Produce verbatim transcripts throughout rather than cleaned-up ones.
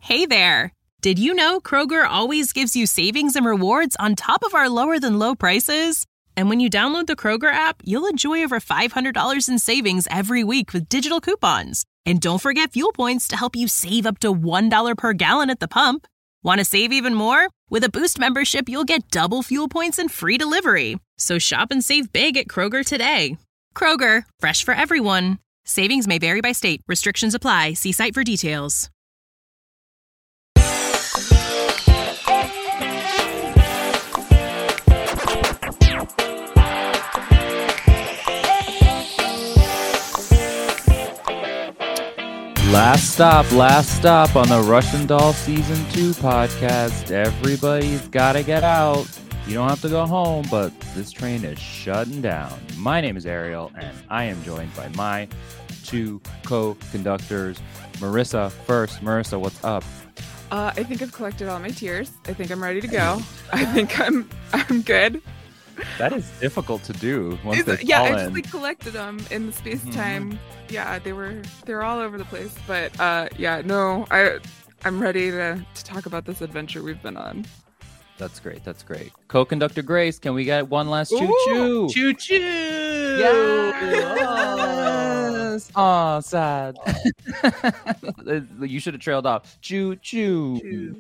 Hey there! Did you know Kroger always gives you savings and rewards on top of our lower-than-low prices? And when you download the Kroger app, you'll enjoy over five hundred dollars in savings every week with digital coupons. And don't forget fuel points to help you save up to one dollar per gallon at the pump. Want to save even more? With a Boost membership, you'll get double fuel points and free delivery. So shop and save big at Kroger today. Kroger, fresh for everyone. Savings may vary by state. Restrictions apply. See site for details. Last stop, last stop on the Russian Doll Season two podcast. Everybody's got to get out. You don't have to go home, but this train is shutting down. My name is Ariel, and I am joined by my two co-conductors. Marissa first. Marissa, what's up? Uh, I think I've collected all my tears. I think I'm ready to go. I think I'm I'm good. That is difficult to do once they yeah, fall I in. just like collected them in the space time. Mm-hmm. Yeah, they were they were all over the place. But uh, yeah, no, I I'm ready to to talk about this adventure we've been on. That's great. That's great. Co-conductor Grace, can we get one last choo-choo? Choo-choo! Yes! Aw, sad. You should have trailed off. Choo-choo.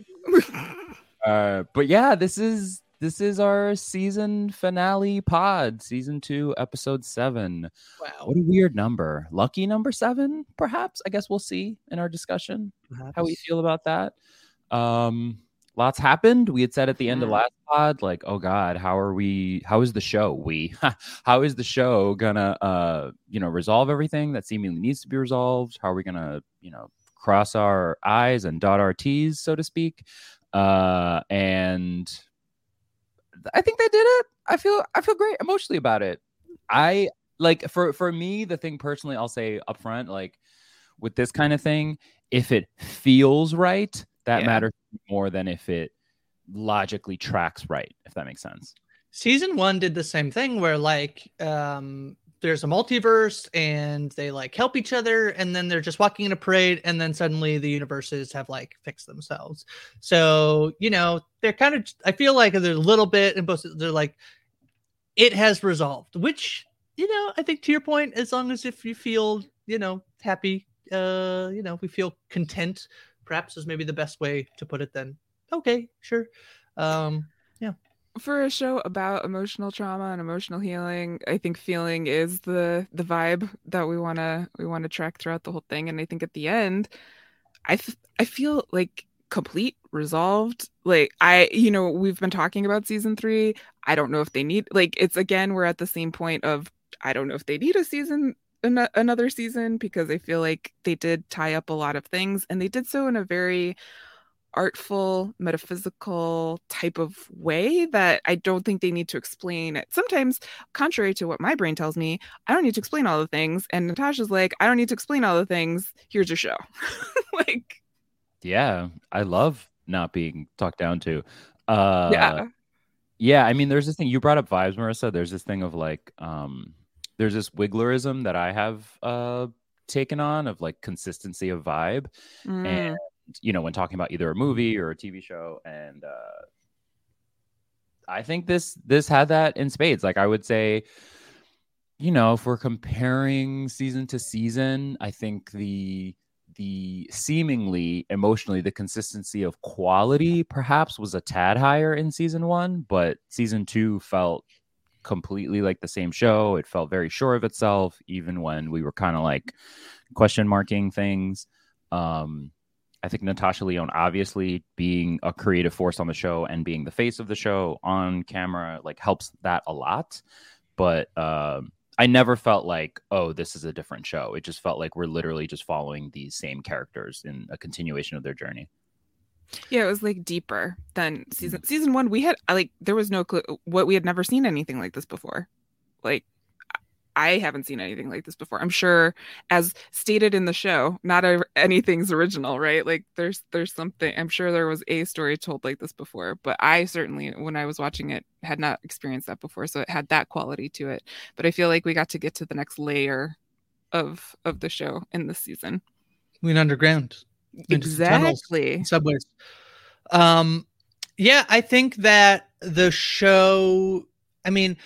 uh, but yeah, this is this is our season finale pod. Season two, episode seven. Wow. What a weird number. Lucky number seven, perhaps? I guess we'll see in our discussion perhaps. How we feel about that. Um... Lots happened. We had said at the end of last pod, like, oh God, how are we, how is the show? We, how is the show gonna, uh, you know, resolve everything that seemingly needs to be resolved? How are we gonna, you know, cross our I's and dot our T's, so to speak? Uh, and I think they did it. I feel, I feel great emotionally about it. I like, for, for me, the thing personally, I'll say up front, like with this kind of thing, if it feels right, that yeah. matters more than if it logically tracks right, if that makes sense. Season one did the same thing where like um, there's a multiverse and they like help each other and then they're just walking in a parade and then suddenly the universes have like fixed themselves. So, you know, they're kind of, I feel like they're a little bit in both, they're like, it has resolved, which, you know, I think to your point, as long as if you feel, you know, happy, uh, you know, if we feel content, perhaps is maybe the best way to put it then. Okay, sure. Um, yeah. For a show about emotional trauma and emotional healing, I think feeling is the the vibe that we want to we want to track throughout the whole thing. And I think at the end, I, f- I feel like complete, resolved. Like I, you know, we've been talking about season three. I don't know if they need, like, it's again, we're at the same point of, I don't know if they need a season An- another season because I feel like they did tie up a lot of things and they did so in a very artful, metaphysical type of way that I don't think they need to explain it. Sometimes, contrary to what my brain tells me, I don't need to explain all the things. And Natasha's like, I don't need to explain all the things. Here's your show. Like, yeah, I love not being talked down to. Uh, yeah. Yeah, I mean, there's this thing, you brought up vibes, Marissa. There's this thing of like, um, there's this Wigglerism that I have uh, taken on of like consistency of vibe. Mm. And, you know, when talking about either a movie or a T V show. And uh, I think this this had that in spades. Like I would say, you know, if we're comparing season to season, I think the the seemingly emotionally, the consistency of quality perhaps was a tad higher in season one, but season two felt completely like the same show. It felt very sure of itself, even when we were kind of like question marking things. Um, I think Natasha Lyonne, obviously being a creative force on the show and being the face of the show on camera, like helps that a lot. But um, I never felt like, oh, this is a different show. It just felt like we're literally just following these same characters in a continuation of their journey. Yeah, it was like deeper than season season one. We had like there was no clue what we had never seen anything like this before. Like I haven't seen anything like this before. I'm sure, as stated in the show, not a, anything's original, right? Like there's there's something. I'm sure there was a story told like this before, but I certainly, when I was watching it, had not experienced that before. So it had that quality to it. But I feel like we got to get to the next layer of of the show in this season. We went underground. Exactly. Subways. Um, yeah, I think that the show, I mean,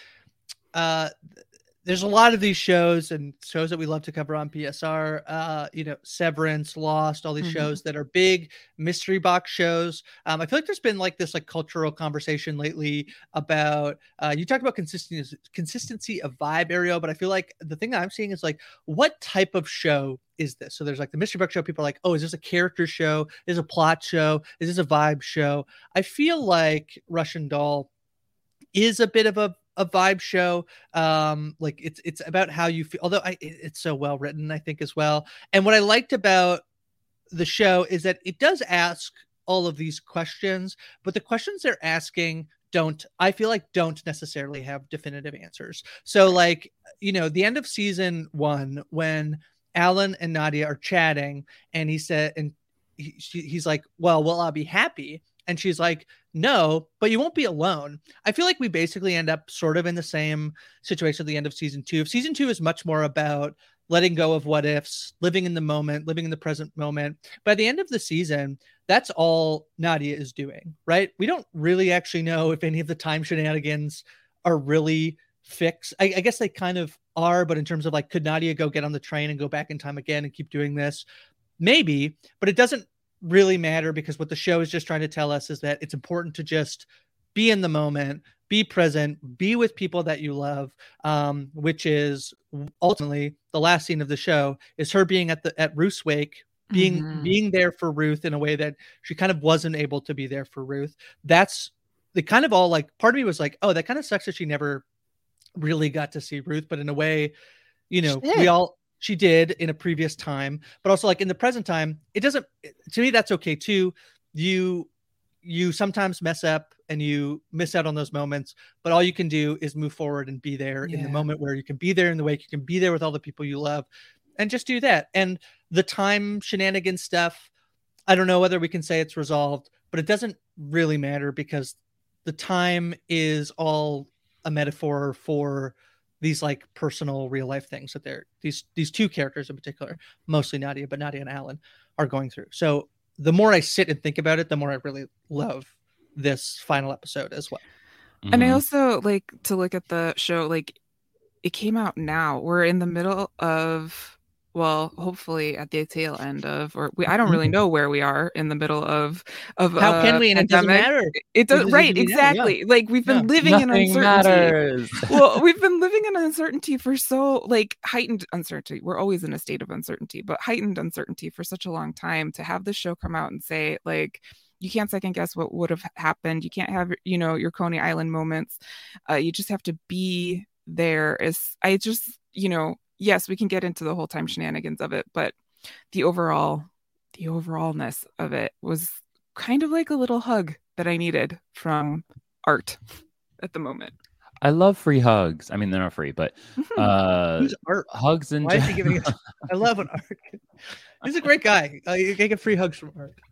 uh, there's a lot of these shows and shows that we love to cover on P S R, uh, you know, Severance, Lost, all these mm-hmm. shows that are big mystery box shows. Um, I feel like there's been like this like cultural conversation lately about, uh, you talked about consistency, consistency of vibe, Ariel, but I feel like the thing that I'm seeing is like, what type of show is this? So there's like the mystery box show. People are like, oh, is this a character show? Is this a plot show? Is this a vibe show? I feel like Russian Doll is a bit of a a vibe show. Um, like it's, it's about how you feel, although I, it's so well written, I think as well. And what I liked about the show is that it does ask all of these questions, but the questions they're asking don't, I feel like don't necessarily have definitive answers. So like, you know, the end of season one, when Alan and Nadia are chatting and he said, and he, she, he's like, well, will I be happy? And she's like, no, but you won't be alone. I feel like we basically end up sort of in the same situation at the end of season two. Season two is much more about letting go of what ifs, living in the moment, living in the present moment. By the end of the season, that's all Nadia is doing, right? We don't really actually know if any of the time shenanigans are really fixed. I, I guess they kind of are, but in terms of like, could Nadia go get on the train and go back in time again and keep doing this? Maybe, but it doesn't really matter, because what the show is just trying to tell us is that it's important to just be in the moment, be present, be with people that you love, um, which is ultimately the last scene of the show is her being at the at Ruth's wake, being mm-hmm. being there for Ruth in a way that she kind of wasn't able to be there for Ruth. That's the kind of all like, part of me was like, oh, that kind of sucks that she never really got to see Ruth, but in a way, you know, we all she did in a previous time, but also like in the present time, it doesn't, to me, that's okay too. You, you sometimes mess up and you miss out on those moments, but all you can do is move forward and be there yeah. in the moment where you can be there in the wake, you can be there with all the people you love and just do that. And the time shenanigan stuff, I don't know whether we can say it's resolved, but it doesn't really matter because the time is all a metaphor for these like personal real life things that they're these these two characters in particular, mostly Nadia, but Nadia and Alan are going through. So the more I sit and think about it, the more I really love this final episode as well. Mm-hmm. And I also like to look at the show, like it came out now. We're in the middle of, well, hopefully at the tail end of, or we, I don't really know where we are in the middle of, of how uh, can we? And pandemic. It doesn't matter. It does, right. Exactly. Yeah. Like we've been yeah. living Nothing in uncertainty. Matters. Well, we've been living in uncertainty for so like heightened uncertainty. We're always in a state of uncertainty, but heightened uncertainty for such a long time. To have the show come out and say like, you can't second guess what would have happened. You can't have, you know, your Coney Island moments. Uh, you just have to be there. Is I just, you know, yes, we can get into the whole time shenanigans of it, but the overall, the overallness of it was kind of like a little hug that I needed from art at the moment. I love free hugs. I mean, they're not free, but uh, Who's Art? Hugs and why is he giving us? I love an Art. He's a great guy. Uh, you can get free hugs from Art.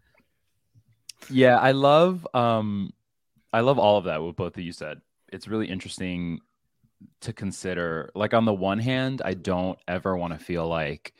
Yeah, I love, um, I love all of that. What both of you said. It's really interesting to consider. Like on the one hand, I don't ever want to feel like,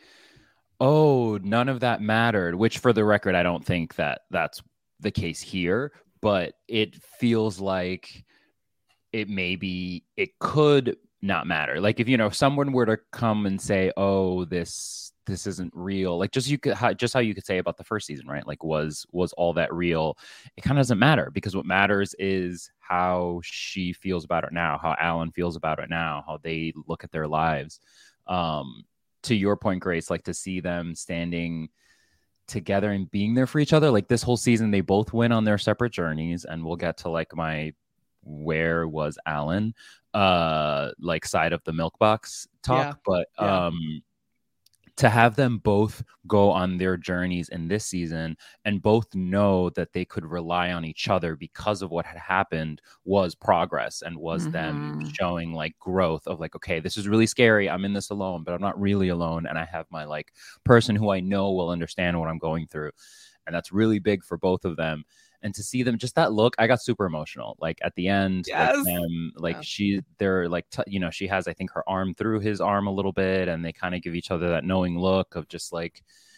oh, none of that mattered, which for the record, I don't think that that's the case here, but it feels like it maybe it could not matter. Like if, you know, if someone were to come and say, oh, this, this isn't real. Like just, you could, how, just how you could say about the first season, right? Like was, was all that real? It kind of doesn't matter, because what matters is how she feels about it now, how Alan feels about it now, how they look at their lives. Um, to your point, Grace, like to see them standing together and being there for each other. Like this whole season, they both went on their separate journeys, and we'll get to like my, where was Alan, uh, like side of the milk box talk. Yeah. But, yeah. um, to have them both go on their journeys in this season and both know that they could rely on each other because of what had happened was progress, and was mm-hmm. them showing like growth of like, okay, this is really scary. I'm in this alone, but I'm not really alone. And I have my like person who I know will understand what I'm going through. And that's really big for both of them. And to see them, just that look, I got super emotional. Like at the end, yes. like, them, like yeah. she, they're like, t- you know, she has, I think, her arm through his arm a little bit, and they kind of give each other that knowing look of just like,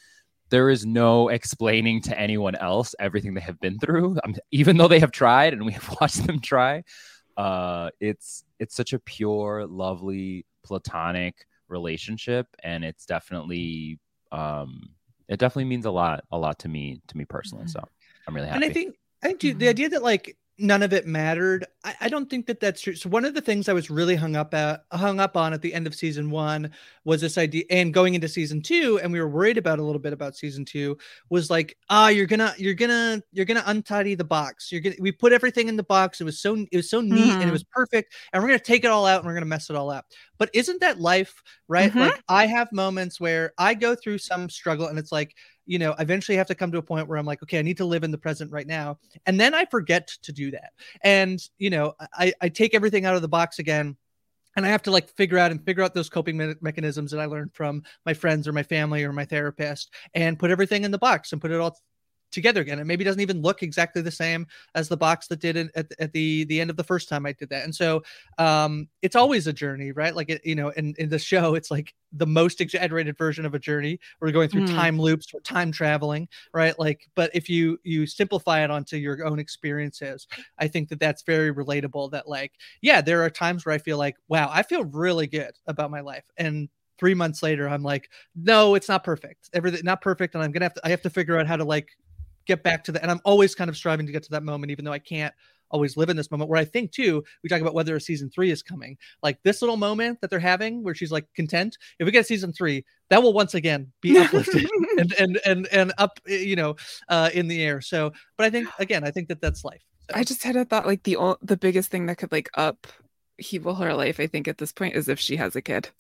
there is no explaining to anyone else everything they have been through, um, even though they have tried and we have watched them try. Uh, it's it's such a pure, lovely, platonic relationship, and it's definitely um, it definitely means a lot, a lot to me, to me personally. So I'm really happy. And I think I think too, the idea that like none of it mattered, I, I don't think that that's true. So one of the things I was really hung up at hung up on at the end of season one was this idea, and going into season two, and we were worried about a little bit about season two, was like, ah, you're gonna you're gonna you're gonna untidy the box. You're gonna we put everything in the box. It was so it was so neat mm-hmm. and it was perfect, and we're gonna take it all out and we're gonna mess it all up. But isn't that life, right? Mm-hmm. Like I have moments where I go through some struggle, and it's like, you know, eventually have to come to a point where I'm like, okay, I need to live in the present right now. And then I forget to do that. And, you know, I, I take everything out of the box again, and I have to like figure out and figure out those coping me- mechanisms that I learned from my friends or my family or my therapist, and put everything in the box and put it all together again. It maybe doesn't even look exactly the same as the box that did it at, at the the end of the first time I did that. And so um it's always a journey, right? Like it, you know, in, in the show, it's like the most exaggerated version of a journey. We're going through mm. time loops or time traveling, right? Like, but if you you simplify it onto your own experiences, I think that that's very relatable. That like, yeah, there are times where I feel like, wow, I feel really good about my life, and three months later I'm like, no, it's not perfect, everything not perfect, and I'm gonna have to I have to figure out how to like get back to that. And I'm always kind of striving to get to that moment, even though I can't always live in this moment, where I think too, we talk about whether a season three is coming, like this little moment that they're having where she's like content. If we get season three, that will once again be uplifted and, and, and, and up, you know, uh, in the air. So, but I think, again, I think that that's life. So. I just had a thought, like the, the biggest thing that could like up heal her life, I think at this point, is if she has a kid.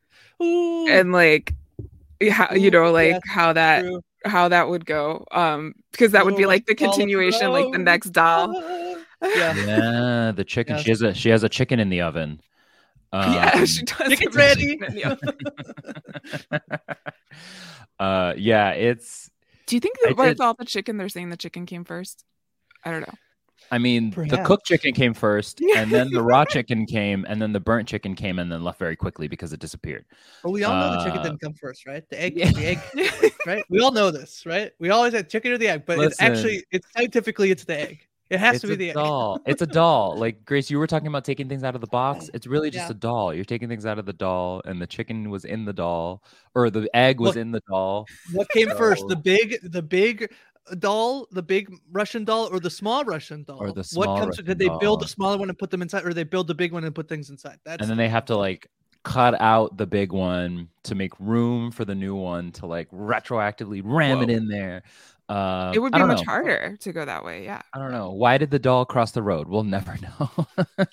Ooh. And like, how, you know, like yes, how that, true. how that would go, um because that would be like the continuation, like the next doll. Yeah, yeah, the chicken. Yes. She has a she has a chicken in the oven. Um, yeah, she does. Chicken's ready. uh, yeah, it's. Do you think that with all the chicken, they're saying the chicken came first? I don't know. I mean, Perhaps. the cooked chicken came first, and then the raw chicken came, and then the burnt chicken came, and then left very quickly because it disappeared. Well, we all know uh, the chicken didn't come first, right? The egg, yeah. the egg, right? We all know this, right? We always had chicken or the egg, but Listen, it's actually, it's scientifically, it's the egg. It has to be the doll. egg. It's a doll. Like Grace, you were talking about taking things out of the box. It's really just yeah. a doll. You're taking things out of the doll, and the chicken was in the doll, or the egg was what, in the doll. What came so, first? The big, the big. doll, the big Russian doll, or the small Russian doll? Or the small what comes Russian did they doll. build the smaller one and put them inside, or they build the big one and put things inside? That's and then they have to like cut out the big one to make room for the new one to like retroactively ram Whoa. it in there. Um, it would be much know. harder to go that way. Yeah, I don't know. Why did the doll cross the road? We'll never know.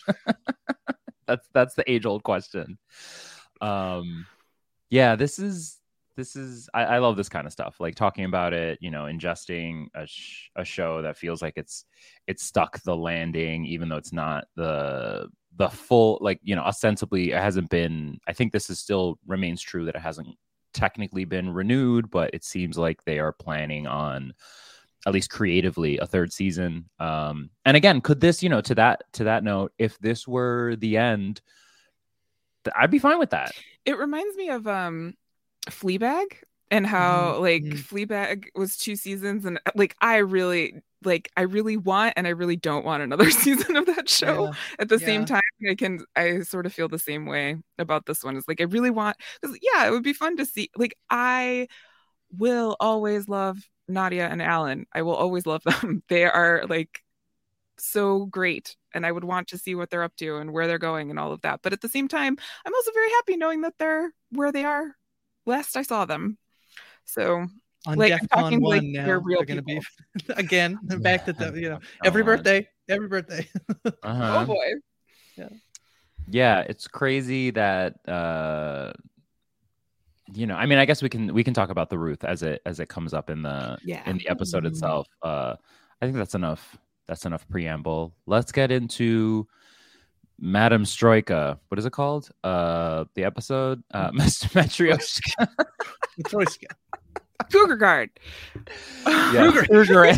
that's that's the age old question. Um, yeah, this is. This is I, I love this kind of stuff, like talking about it, you know, ingesting a, sh- a show that feels like it's it's stuck the landing, even though it's not the the full, like, you know, ostensibly it hasn't been. I think this is still remains true that it hasn't technically been renewed, but it seems like they are planning on, at least creatively, a third season. Um, and again, could this, you know, to that to that note, if this were the end, I'd be fine with that. It reminds me of um. Fleabag, and how mm-hmm. like mm-hmm. Fleabag was two seasons, and like I really like I really want and I really don't want another season of that show. Yeah. At the yeah. same time, I can I sort of feel the same way about this one. It's like I really want, because yeah, it would be fun to see. Like I will always love Nadia and Alan. I will always love them. They are like so great, and I would want to see what they're up to and where they're going and all of that. But at the same time, I'm also very happy knowing that they're where they are last I saw them. So on like, DEFCON one like now, they're real they're people. Gonna be again back to the, you know, every birthday, every birthday. uh-huh. Oh boy. Yeah. Yeah, it's crazy that uh you know, I mean, I guess we can we can talk about the Ruth as it as it comes up in the yeah. in the episode itself. Uh I think that's enough. That's enough preamble. Let's get into Madam Stroika. What is it called? Uh, the episode? Uh, Matryoshka. Matryoshka. Krugergard. Yeah. Kruger.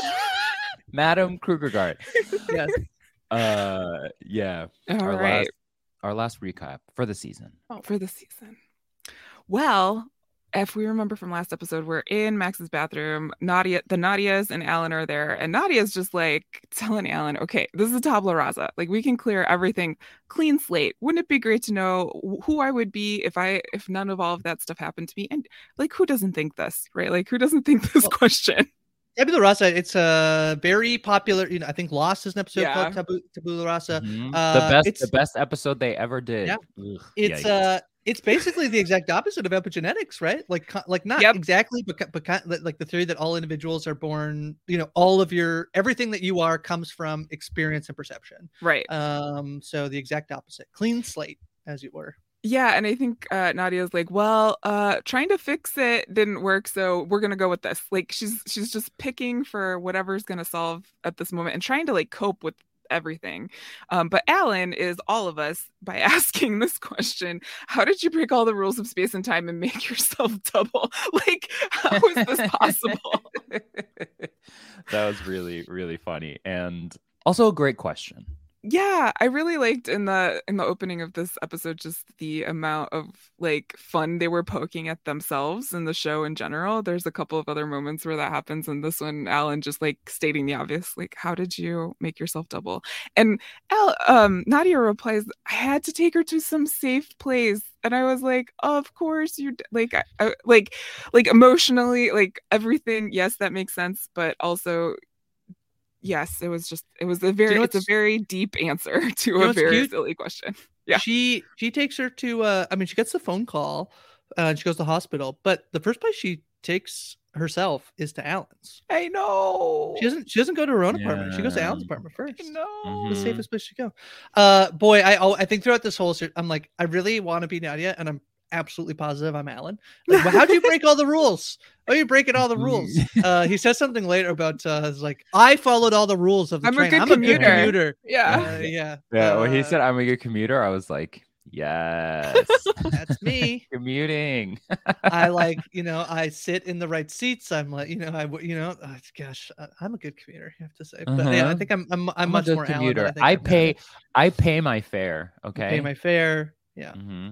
Madam Krugergard. Yes. Uh, yeah. All our right. Last, our last recap for the season. Oh, for the season. Well, if we remember from last episode, we're in Max's bathroom. Nadia, the Nadias and Alan are there, and Nadia's just like telling Alan, "Okay, this is tabula rasa. Like we can clear everything, clean slate. Wouldn't it be great to know who I would be if I if none of all of that stuff happened to me?" And like, who doesn't think this, right? Like, who doesn't think this well, question? Tabula Rasa, it's a very popular, you know, I think Lost is an episode Yeah. called Tabu, Tabula Rasa. Mhm. Uh, the best, it's, the best episode they ever did. Yeah. Ugh, it's yikes. uh, it's basically the exact opposite of epigenetics, right? Like, co- like not Yep. exactly, but, but kind of like the theory that all individuals are born, you know, all of your everything that you are comes from experience and perception. Right. Um, so the exact opposite, clean slate, as it were. Yeah, and I think uh, Nadia's like, well, uh, trying to fix it didn't work, so we're gonna go with this. Like, she's she's just picking for whatever's gonna solve at this moment and trying to like cope with everything. Um, but Alan is all of us by asking this question: how did you break all the rules of space and time and make yourself double? Like, how is this possible? That was really, really funny, and also a great question. Yeah, I really liked in the in the opening of this episode just the amount of like fun they were poking at themselves in the show in general. There's a couple of other moments where that happens, and this one, Alan just like stating the obvious, like, how did you make yourself double? And Al, um, Nadia replies, I had to take her to some safe place. And I was like, of course you d-. like, I, I, like, like emotionally, like everything. Yes, that makes sense, but also. Yes, it was just it was a very you know it's a very deep answer to you know a very cute? silly question. Yeah. She she takes her to uh I mean she gets the phone call uh, and she goes to the hospital, but the first place she takes herself is to Alan's. I know. She doesn't she doesn't go to her own yeah. apartment. She goes to Alan's apartment first. I know. Mm-hmm. The safest place to go. Uh boy, I I think throughout this whole series, I'm like, I really want to be Nadia, and I'm absolutely positive I'm Alan. Like, well, how'd you break all the rules? Oh, you're breaking all the rules. Uh, he says something later about uh, like I folled all the rules of the I'm train. A good I'm commuter. a good commuter. Yeah, uh, yeah, yeah. Uh, When he said I'm a good commuter, I was like, yes, that's me commuting. I like, you know, I sit in the right seats. I'm like, you know, I, you know, oh, gosh, I'm a good commuter, you have to say. But uh-huh. yeah, I think I'm, I'm, I'm, I'm much more commuter. Alan, I, I I'm pay, Alan. I pay my fare. Okay, I pay my fare. Yeah. Mm-hmm.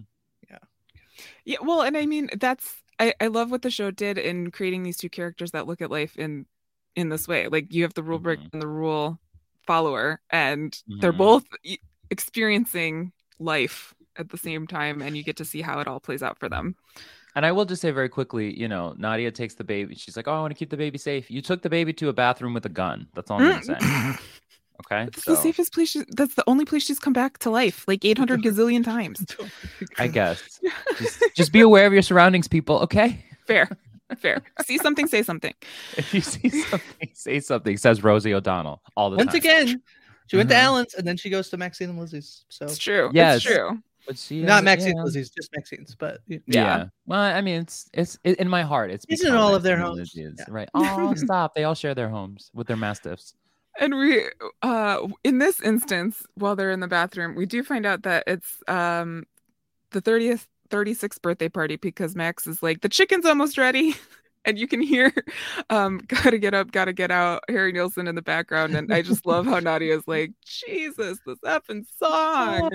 Yeah, well, and I mean that's I, I love what the show did in creating these two characters that look at life in in this way. Like you have the rule breaker mm-hmm. and the rule follower, and mm-hmm. they're both experiencing life at the same time, and you get to see how it all plays out for them. And I will just say very quickly, you know, Nadia takes the baby. She's like, "Oh, I want to keep the baby safe." You took the baby to a bathroom with a gun. That's all I'm saying. Okay, it's so. the safest place. She, that's the only place she's come back to life, like eight hundred gazillion times. I guess. Just, just be aware of your surroundings, people. Okay. Fair, fair. See something, say something. If you see something, say something. Says Rosie O'Donnell all the Once time. Once again, she went mm-hmm. to Alan's and then she goes to Maxine and Lizzie's. So it's true. Yeah, it's true. But she not Maxine yeah. and Lizzie's, just Maxine's. But yeah. yeah. Well, I mean, it's it's it, in my heart. It's isn't all of their homes, yeah. right? Oh, stop! They all share their homes with their mastiffs. And we, uh, in this instance, while they're in the bathroom, we do find out that it's um, the thirtieth, thirty-sixth birthday party because Max is like, the chicken's almost ready. And you can hear, um, gotta get up, gotta get out, Harry Nilsson in the background. And I just love how Nadia is like, Jesus, this effing song.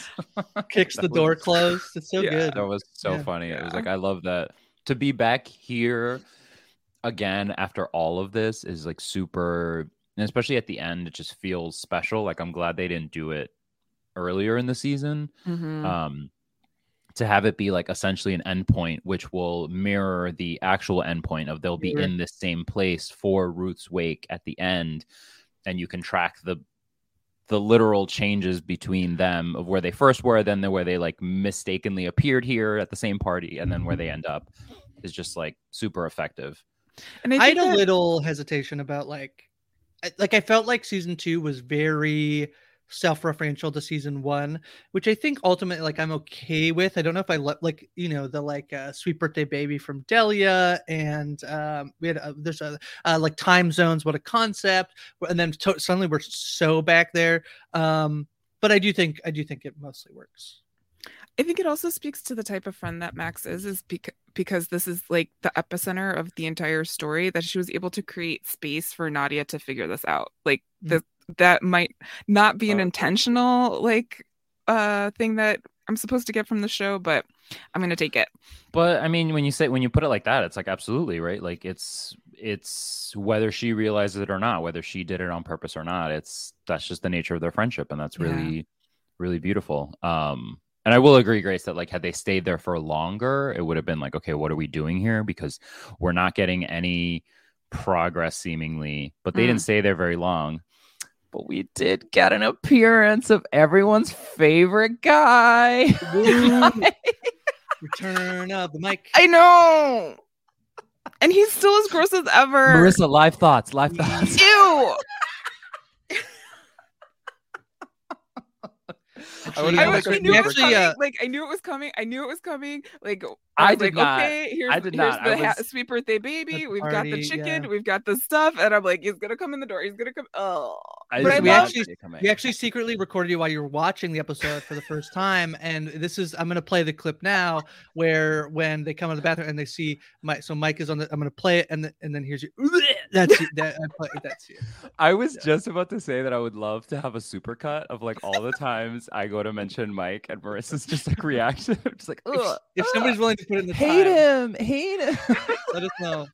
Kicks the door was, closed. It's so yeah. good. That was so yeah. funny. Yeah. It was like, I love that. To be back here again after all of this is like super... And especially at the end, it just feels special. Like I'm glad they didn't do it earlier in the season. Mm-hmm. Um, to have it be like essentially an endpoint, which will mirror the actual endpoint of they'll be sure. in the same place for Ruth's wake at the end, and you can track the the literal changes between them of where they first were, then the, where they like mistakenly appeared here at the same party, and then where they end up is just like super effective. And I, I had that... a little hesitation about like. Like I felt like season two was very self-referential to season one, which I think ultimately like I'm okay with. I don't know if I let like you know the like uh, Sweet Birthday Baby from Delia, and um, we had a, there's a uh, like time zones, what a concept, and then to- suddenly we're so back there. Um, but I do think I do think it mostly works. I think it also speaks to the type of friend that Max is, is beca- because this is like the epicenter of the entire story, that she was able to create space for Nadia to figure this out. Like mm-hmm. the, that might not be an intentional like uh, thing that I'm supposed to get from the show, but I'm gonna take it. But I mean, when you say when you put it like that, it's like absolutely right. Like it's it's whether she realizes it or not, whether she did it on purpose or not. It's that's just the nature of their friendship, and that's really, yeah. really beautiful. Um, and I will agree, Grace, that like had they stayed there for longer, it would have been like, okay, what are we doing here? Because we're not getting any progress seemingly. But they mm. didn't stay there very long. But we did get an appearance of everyone's favorite guy. Return of the mic. I know. And he's still as gross as ever. Marissa, live thoughts. Live thoughts. Ew. I, I, was, I knew it was coming. Uh, like I knew it was coming. I knew it was coming. Like I, I was did like, not. okay, here's, I did here's not. the I was... ha- sweet birthday baby. We've party, got the chicken. Yeah. We've got the stuff. And I'm like, he's gonna come in the door. He's gonna come. Oh, I but we love- actually we actually secretly recorded you while you were watching the episode for the first time. And this is I'm gonna play the clip now where when they come in the bathroom and they see Mike. So Mike is on the. I'm gonna play it and the, and then here's you. That's it. That, I play, that's you. I was yeah. just about to say that I would love to have a supercut of like all the times I go to mention Mike and Marissa's just like reaction, just like if, if somebody's willing to put it in the hate time, him, hate him. Let us know.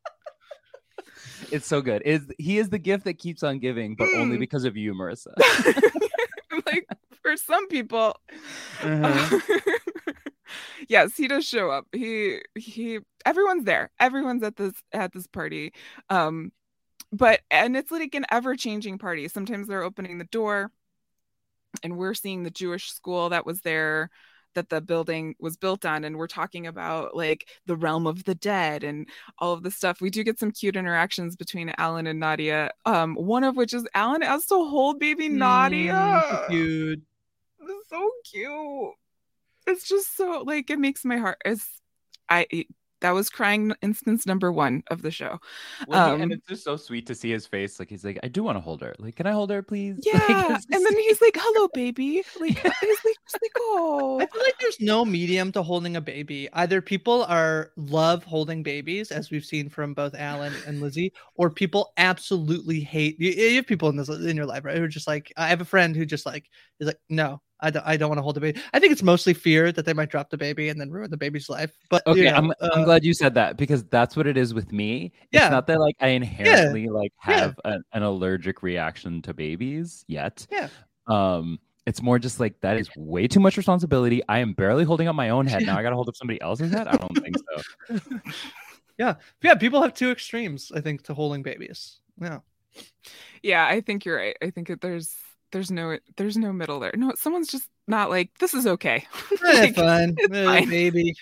It's so good. Is he is the gift that keeps on giving, but mm. only because of you, Marissa. Like for some people, uh-huh. uh, yes, he does show up. He he. Everyone's there. Everyone's at this at this party. Um, but and it's like an ever-changing party. Sometimes they're opening the door, and we're seeing the Jewish school that was there, that the building was built on, and we're talking about like the realm of the dead and all of the stuff. We do get some cute interactions between Alan and Nadia. Um, one of which is Alan has to hold baby Nadia. Mm, cute. It's so cute. It's just so like it makes my heart. It's I. It, That was crying instance number one of the show. Well, um, he, and it's just so sweet to see his face. Like, he's like, I do want to hold her. Like, can I hold her, please? Yeah. Like, and then he's like, hello, baby. Like, he's like, just like, oh. I feel like there's no medium to holding a baby. Either people are love holding babies, as we've seen from both Alan and Lizzie, or people absolutely hate. You, you have people in this in your life, right? Who are just like, I have a friend who just like is like, no. I don't, I don't want to hold a baby. I think it's mostly fear that they might drop the baby and then ruin the baby's life. But okay, you know, I'm, uh, I'm glad you said that because that's what it is with me. Yeah. It's not that like I inherently yeah. like have yeah. a, an allergic reaction to babies yet. Yeah. Um, it's more just like that is way too much responsibility. I am barely holding up my own head. Now I got to hold up somebody else's head. I don't think so. yeah. Yeah. People have two extremes, I think, to holding babies. Yeah. Yeah, I think you're right. I think that there's There's no, there's no middle there. No, someone's just not like, this is okay. Like, fun, it's uh, fine. Baby.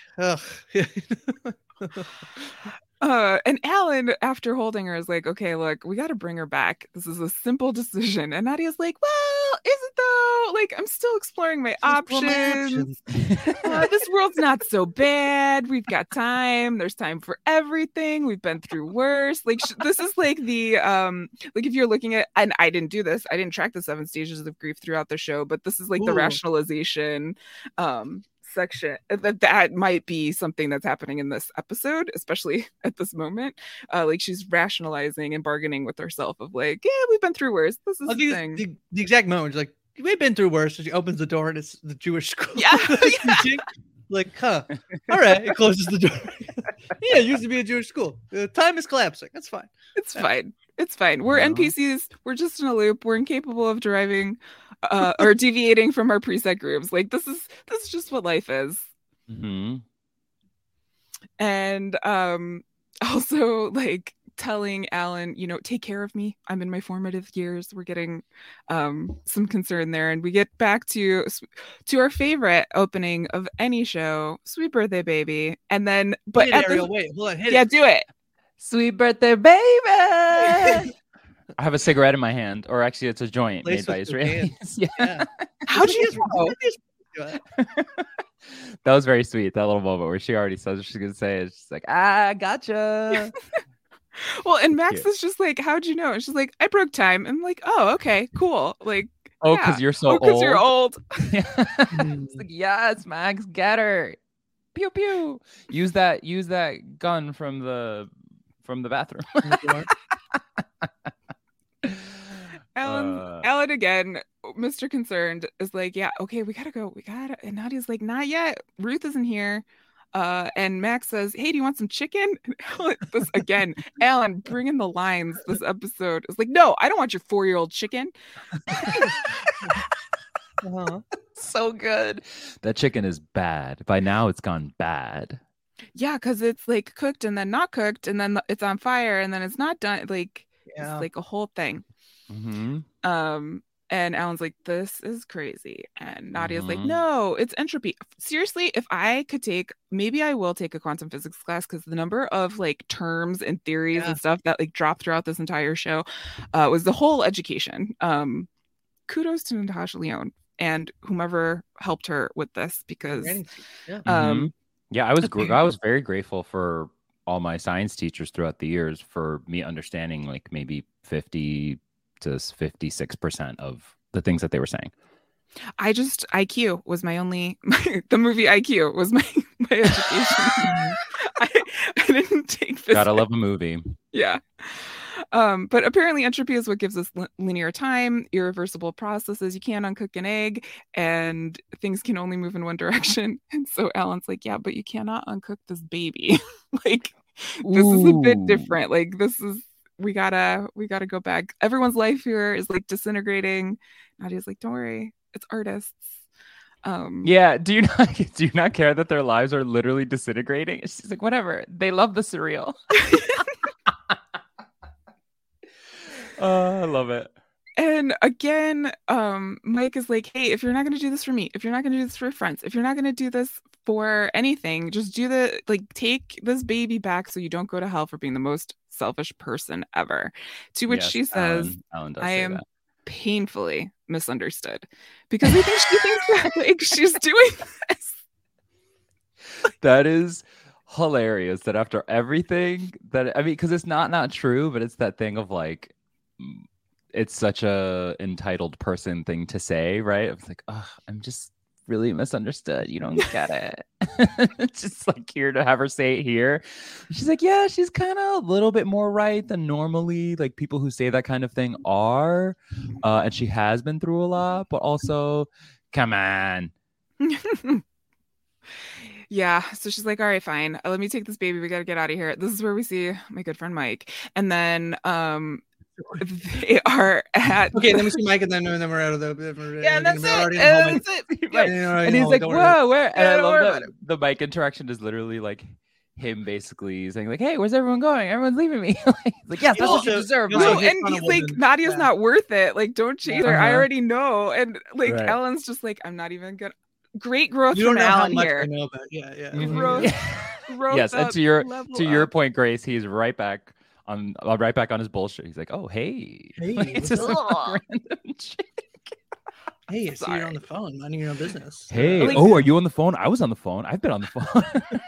uh, and Alan, after holding her, is like, okay, look, we got to bring her back. This is a simple decision. And Nadia's like, well, is it though? Like, I'm still exploring my options. uh, this world's not so bad. We've got time. There's time for everything. We've been through worse. Like, sh- this is like the, um, like if you're looking at, and I didn't do this, I didn't track the seven stages of grief throughout the show, but this is like Ooh. the rationalization, um, section that that might be something that's happening in this episode, especially at this moment. Uh, like she's rationalizing and bargaining with herself of like, yeah, we've been through worse. This is oh, the, the thing. The, the exact moment, she's like, we've been through worse. So she opens the door and it's the Jewish school. Yeah, yeah. Like, huh? All right, it closes the door. Yeah, it used to be a Jewish school. Uh, time is collapsing. That's fine. It's yeah. fine. It's fine. We're uh-huh. N P Cs. We're just in a loop. We're incapable of deriving uh, or deviating from our preset grooves. Like this is this is just what life is. Mm-hmm. And um, also like telling Alan, you know, take care of me. I'm in my formative years. We're getting um, some concern there, and we get back to to our favorite opening of any show, "Sweet Birthday Baby," and then but hit at it, Ariel, the, wait, hold on, hit yeah, it. do it. Sweet birthday, baby. I have a cigarette in my hand, or actually, it's a joint Place made by with Israelis. Yeah. yeah. How'd you know? That was very sweet. That little moment where she already says what she's gonna say. It's just like, ah, gotcha. Well, and Max Cute. is just like, how'd you know? And she's like, I broke time. I'm like, oh, okay, cool. Like, oh, yeah. because you're so oh, old. Because you're old. It's like, yes, Max, get her. Pew pew. Use that. Use that gun from the from the bathroom. Alan, uh, Alan again Mister Concerned is like, yeah, okay, we gotta go. We gotta. And Nadia's like, not yet. Ruth isn't here. Uh, and Max says, hey, do you want some chicken? And Alan, this again, Alan, bring in the lines this episode. It's like, no, I don't want your four-year-old chicken. Uh-huh. So good. That chicken is bad. By now, it's gone bad. Yeah, because it's like cooked and then not cooked, and then it's on fire, and then it's not done. Like, Yeah. it's like a whole thing. Mm-hmm. Um, and Alan's like, this is crazy. And Nadia's like, Mhm. no, it's entropy. Seriously, if I could take, maybe I will take a quantum physics class, because the number of like terms and theories Yeah. and stuff that like dropped throughout this entire show uh, was the whole education. Um, kudos to Natasha Lyonne and whomever helped her with this, because Yeah. um, Mhm. Yeah, I was gr- I was very grateful for all my science teachers throughout the years for me understanding like maybe fifty to fifty-six percent of the things that they were saying. I just I Q was my only my, the movie I Q was my my education. I, I didn't take physics. Gotta love a movie. Yeah. Um, but apparently entropy is what gives us li- linear time, irreversible processes. You can't uncook an egg, and things can only move in one direction. And so Alan's like, yeah, but you cannot uncook this baby. Like, this is a bit Ooh. different. Like, this is we gotta we gotta go back. Everyone's life here is like disintegrating. Nadia's like, don't worry, it's artists. Um, Yeah, do you not do you not care that their lives are literally disintegrating? She's like, whatever. They love the surreal. Oh, I love it. And again, um, Mike is like, hey, if you're not going to do this for me, if you're not going to do this for your friends, if you're not going to do this for anything, just do the, like, take this baby back so you don't go to hell for being the most selfish person ever. To which Yes, she says, Alan, Alan does I say am that. painfully misunderstood. Because I think she thinks that, like, she's doing this. That is hilarious that after everything that I mean, because it's not not true, but it's that thing of like, mm, it's such a entitled person thing to say, right? It's like, oh, I'm just really misunderstood. You don't get it. It's just like here to have her say it here. She's like, yeah, she's kind of a little bit more right than normally like people who say that kind of thing are. Uh, and she has been through a lot, but also, come on. Yeah, so she's like, all right, fine, uh, let me take this baby, we gotta get out of here. This is where we see my good friend Mike, and then um they are at Okay, then we see Mike, and then, and then we're out of the. yeah, and that's we're it, already in the home. and that's it. Right. Yeah, you're already And in he's the like, home, don't worry about it. whoa, where? And Yeah, I don't love worry that about the mic interaction is literally like him basically saying like, hey, where's everyone going? Everyone's leaving me. Like, he's like, yes, He that's what you also- deserve. he also No, Mike." hit and on a he's like, woman. Nadia's Yeah. not worth it. Like, don't chase her. I Uh-huh. already know. And like, Right. Ellen's just like, I'm not even gonna. Great growth You don't from know how Alan much here. I know about. Yeah, yeah. Mhm. Growth, Yeah. growth Yes, and up, to your level to your up. point, Grace, he's right back on uh, right back on his bullshit. He's like, oh hey, Hey, Like, it's what's just up? like random shit. Hey, I see Sorry. you're on the phone, minding your own business. Hey, Uh, Like- oh, are you on the phone? I was on the phone. I've been on the phone.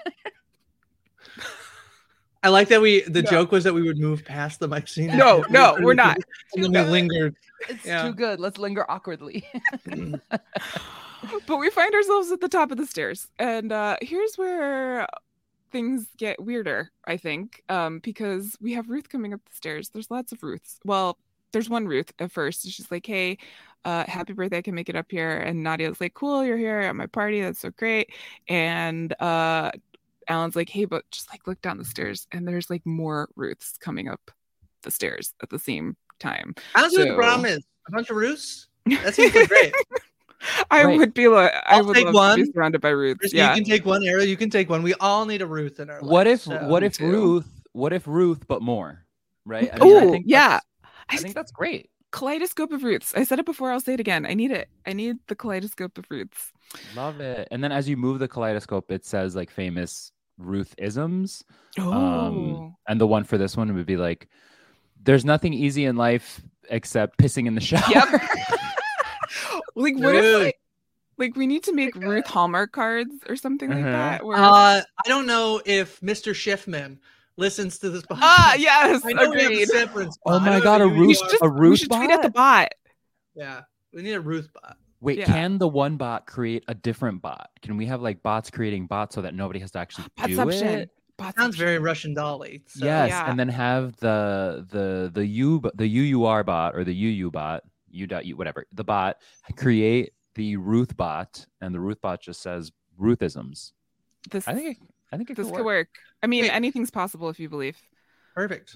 I like that we. The No. joke was that we would move past the mic scene. No, no, we're not. And then we lingered. It's Yeah. too good. Let's linger awkwardly. But we find ourselves at the top of the stairs, and uh here's where things get weirder, I think, um because we have Ruth coming up the stairs. There's lots of Ruths. Well, there's one Ruth at first. She's like, hey, uh happy birthday, I can make it up here. And Nadia's like, cool, you're here at my party, that's so great. And uh Alan's like, hey, but just like look down the stairs, and there's like more Ruths coming up the stairs at the same time. I don't see what the So- problem is. A bunch of Roos. That seems like great. I Right. would be like, I I'll would take love to be one. surrounded by Ruths. Chris, Yeah. You can take one arrow. You can take one. We all need a Ruth in our life. What if so- what Me if too. Ruth what if Ruth but more? Right? I Oh, think yeah. that's- I I think that's great. Kaleidoscope of Roots. I said it before, I'll say it again. I need it. I need the kaleidoscope of Roots. Love it. And then as you move the kaleidoscope, it says like famous Ruth isms. Oh. Um, and the one for this one would be like, there's nothing easy in life except pissing in the shower. Yep. Like, what if, Dude. like, like, we need to make Ruth Hallmark cards or something like Uh-huh. that? Where... Uh, I don't know if Mister Schiffman listens to this podcast. ah, yes. I know we have a Agreed. separate spot. Oh I my know God, that a you- We Ruth- should just a we Ruth should tweet at the bot? bot. Yeah, we need a Ruth bot. Wait, Yeah. can the one bot create a different bot? Can we have like bots creating bots so that nobody has to actually do Botception. it? Sounds Botception. very Russian dolly. So. Yes, Yeah. and then have the the the U the U U R bot or the U U bot, U dot U, whatever, the bot, create the Ruth bot, and the Ruth bot just says Ruthisms. This I think it, I think it this could could work. work. I mean, Wait. anything's possible if you believe. Perfect.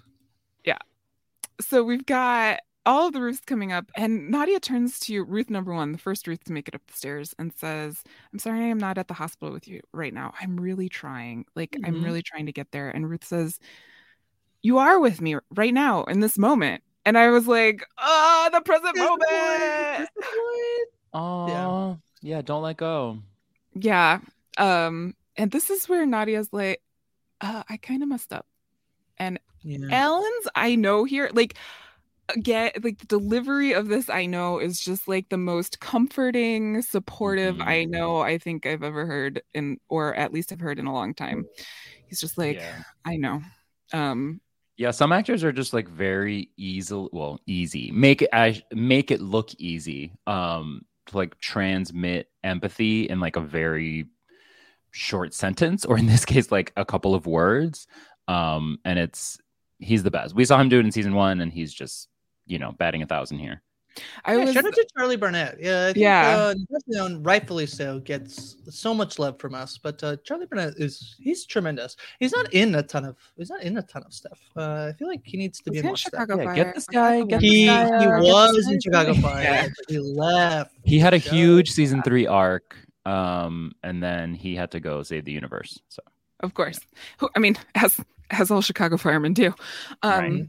So we've got all of the Ruths coming up, and Nadia turns to Ruth number one, the first Ruth to make it up the stairs, and says, I'm sorry I'm not at the hospital with you right now. I'm really trying. Like, Mhm. I'm really trying to get there. And Ruth says, you are with me right now in this moment. And I was like, oh, the present That's the moment. point. That's the point. Oh, yeah. yeah, don't let go. Yeah. Um, and this is where Nadia's like, uh, I kind of messed up. And Yeah. Ellen's, I know here, like, again, like the delivery of this, I know, is just like the most comforting, supportive Mhm. I know I think I've ever heard in, or at least I've heard in a long time. He's just like, Yeah. I know. Um, Yeah, some actors are just like very easy, well, easy. Make it I make it look easy. Um, to like transmit empathy in like a very short sentence, or in this case, like a couple of words. Um, and it's he's the best. We saw him do it in season one, and he's just, you know, batting a thousand here. I Yeah, was, shout out to Charlie Burnett. Yeah, I think, Yeah. uh, Natasha Lyonne, rightfully so, gets so much love from us. But uh, Charlie Burnett is he's tremendous. He's not in a ton of he's not in a ton of stuff. Uh, I feel like he needs to be was in he in more stuff. Chicago Yeah, Fire? get this Was that guy, the get one? this He guy, he uh, was in Chicago Fire. Yeah. But he left. He had a the show. huge season three arc, um, and then he had to go save the universe. So Of course. Who, I mean, as as all Chicago firemen do. Um, Right.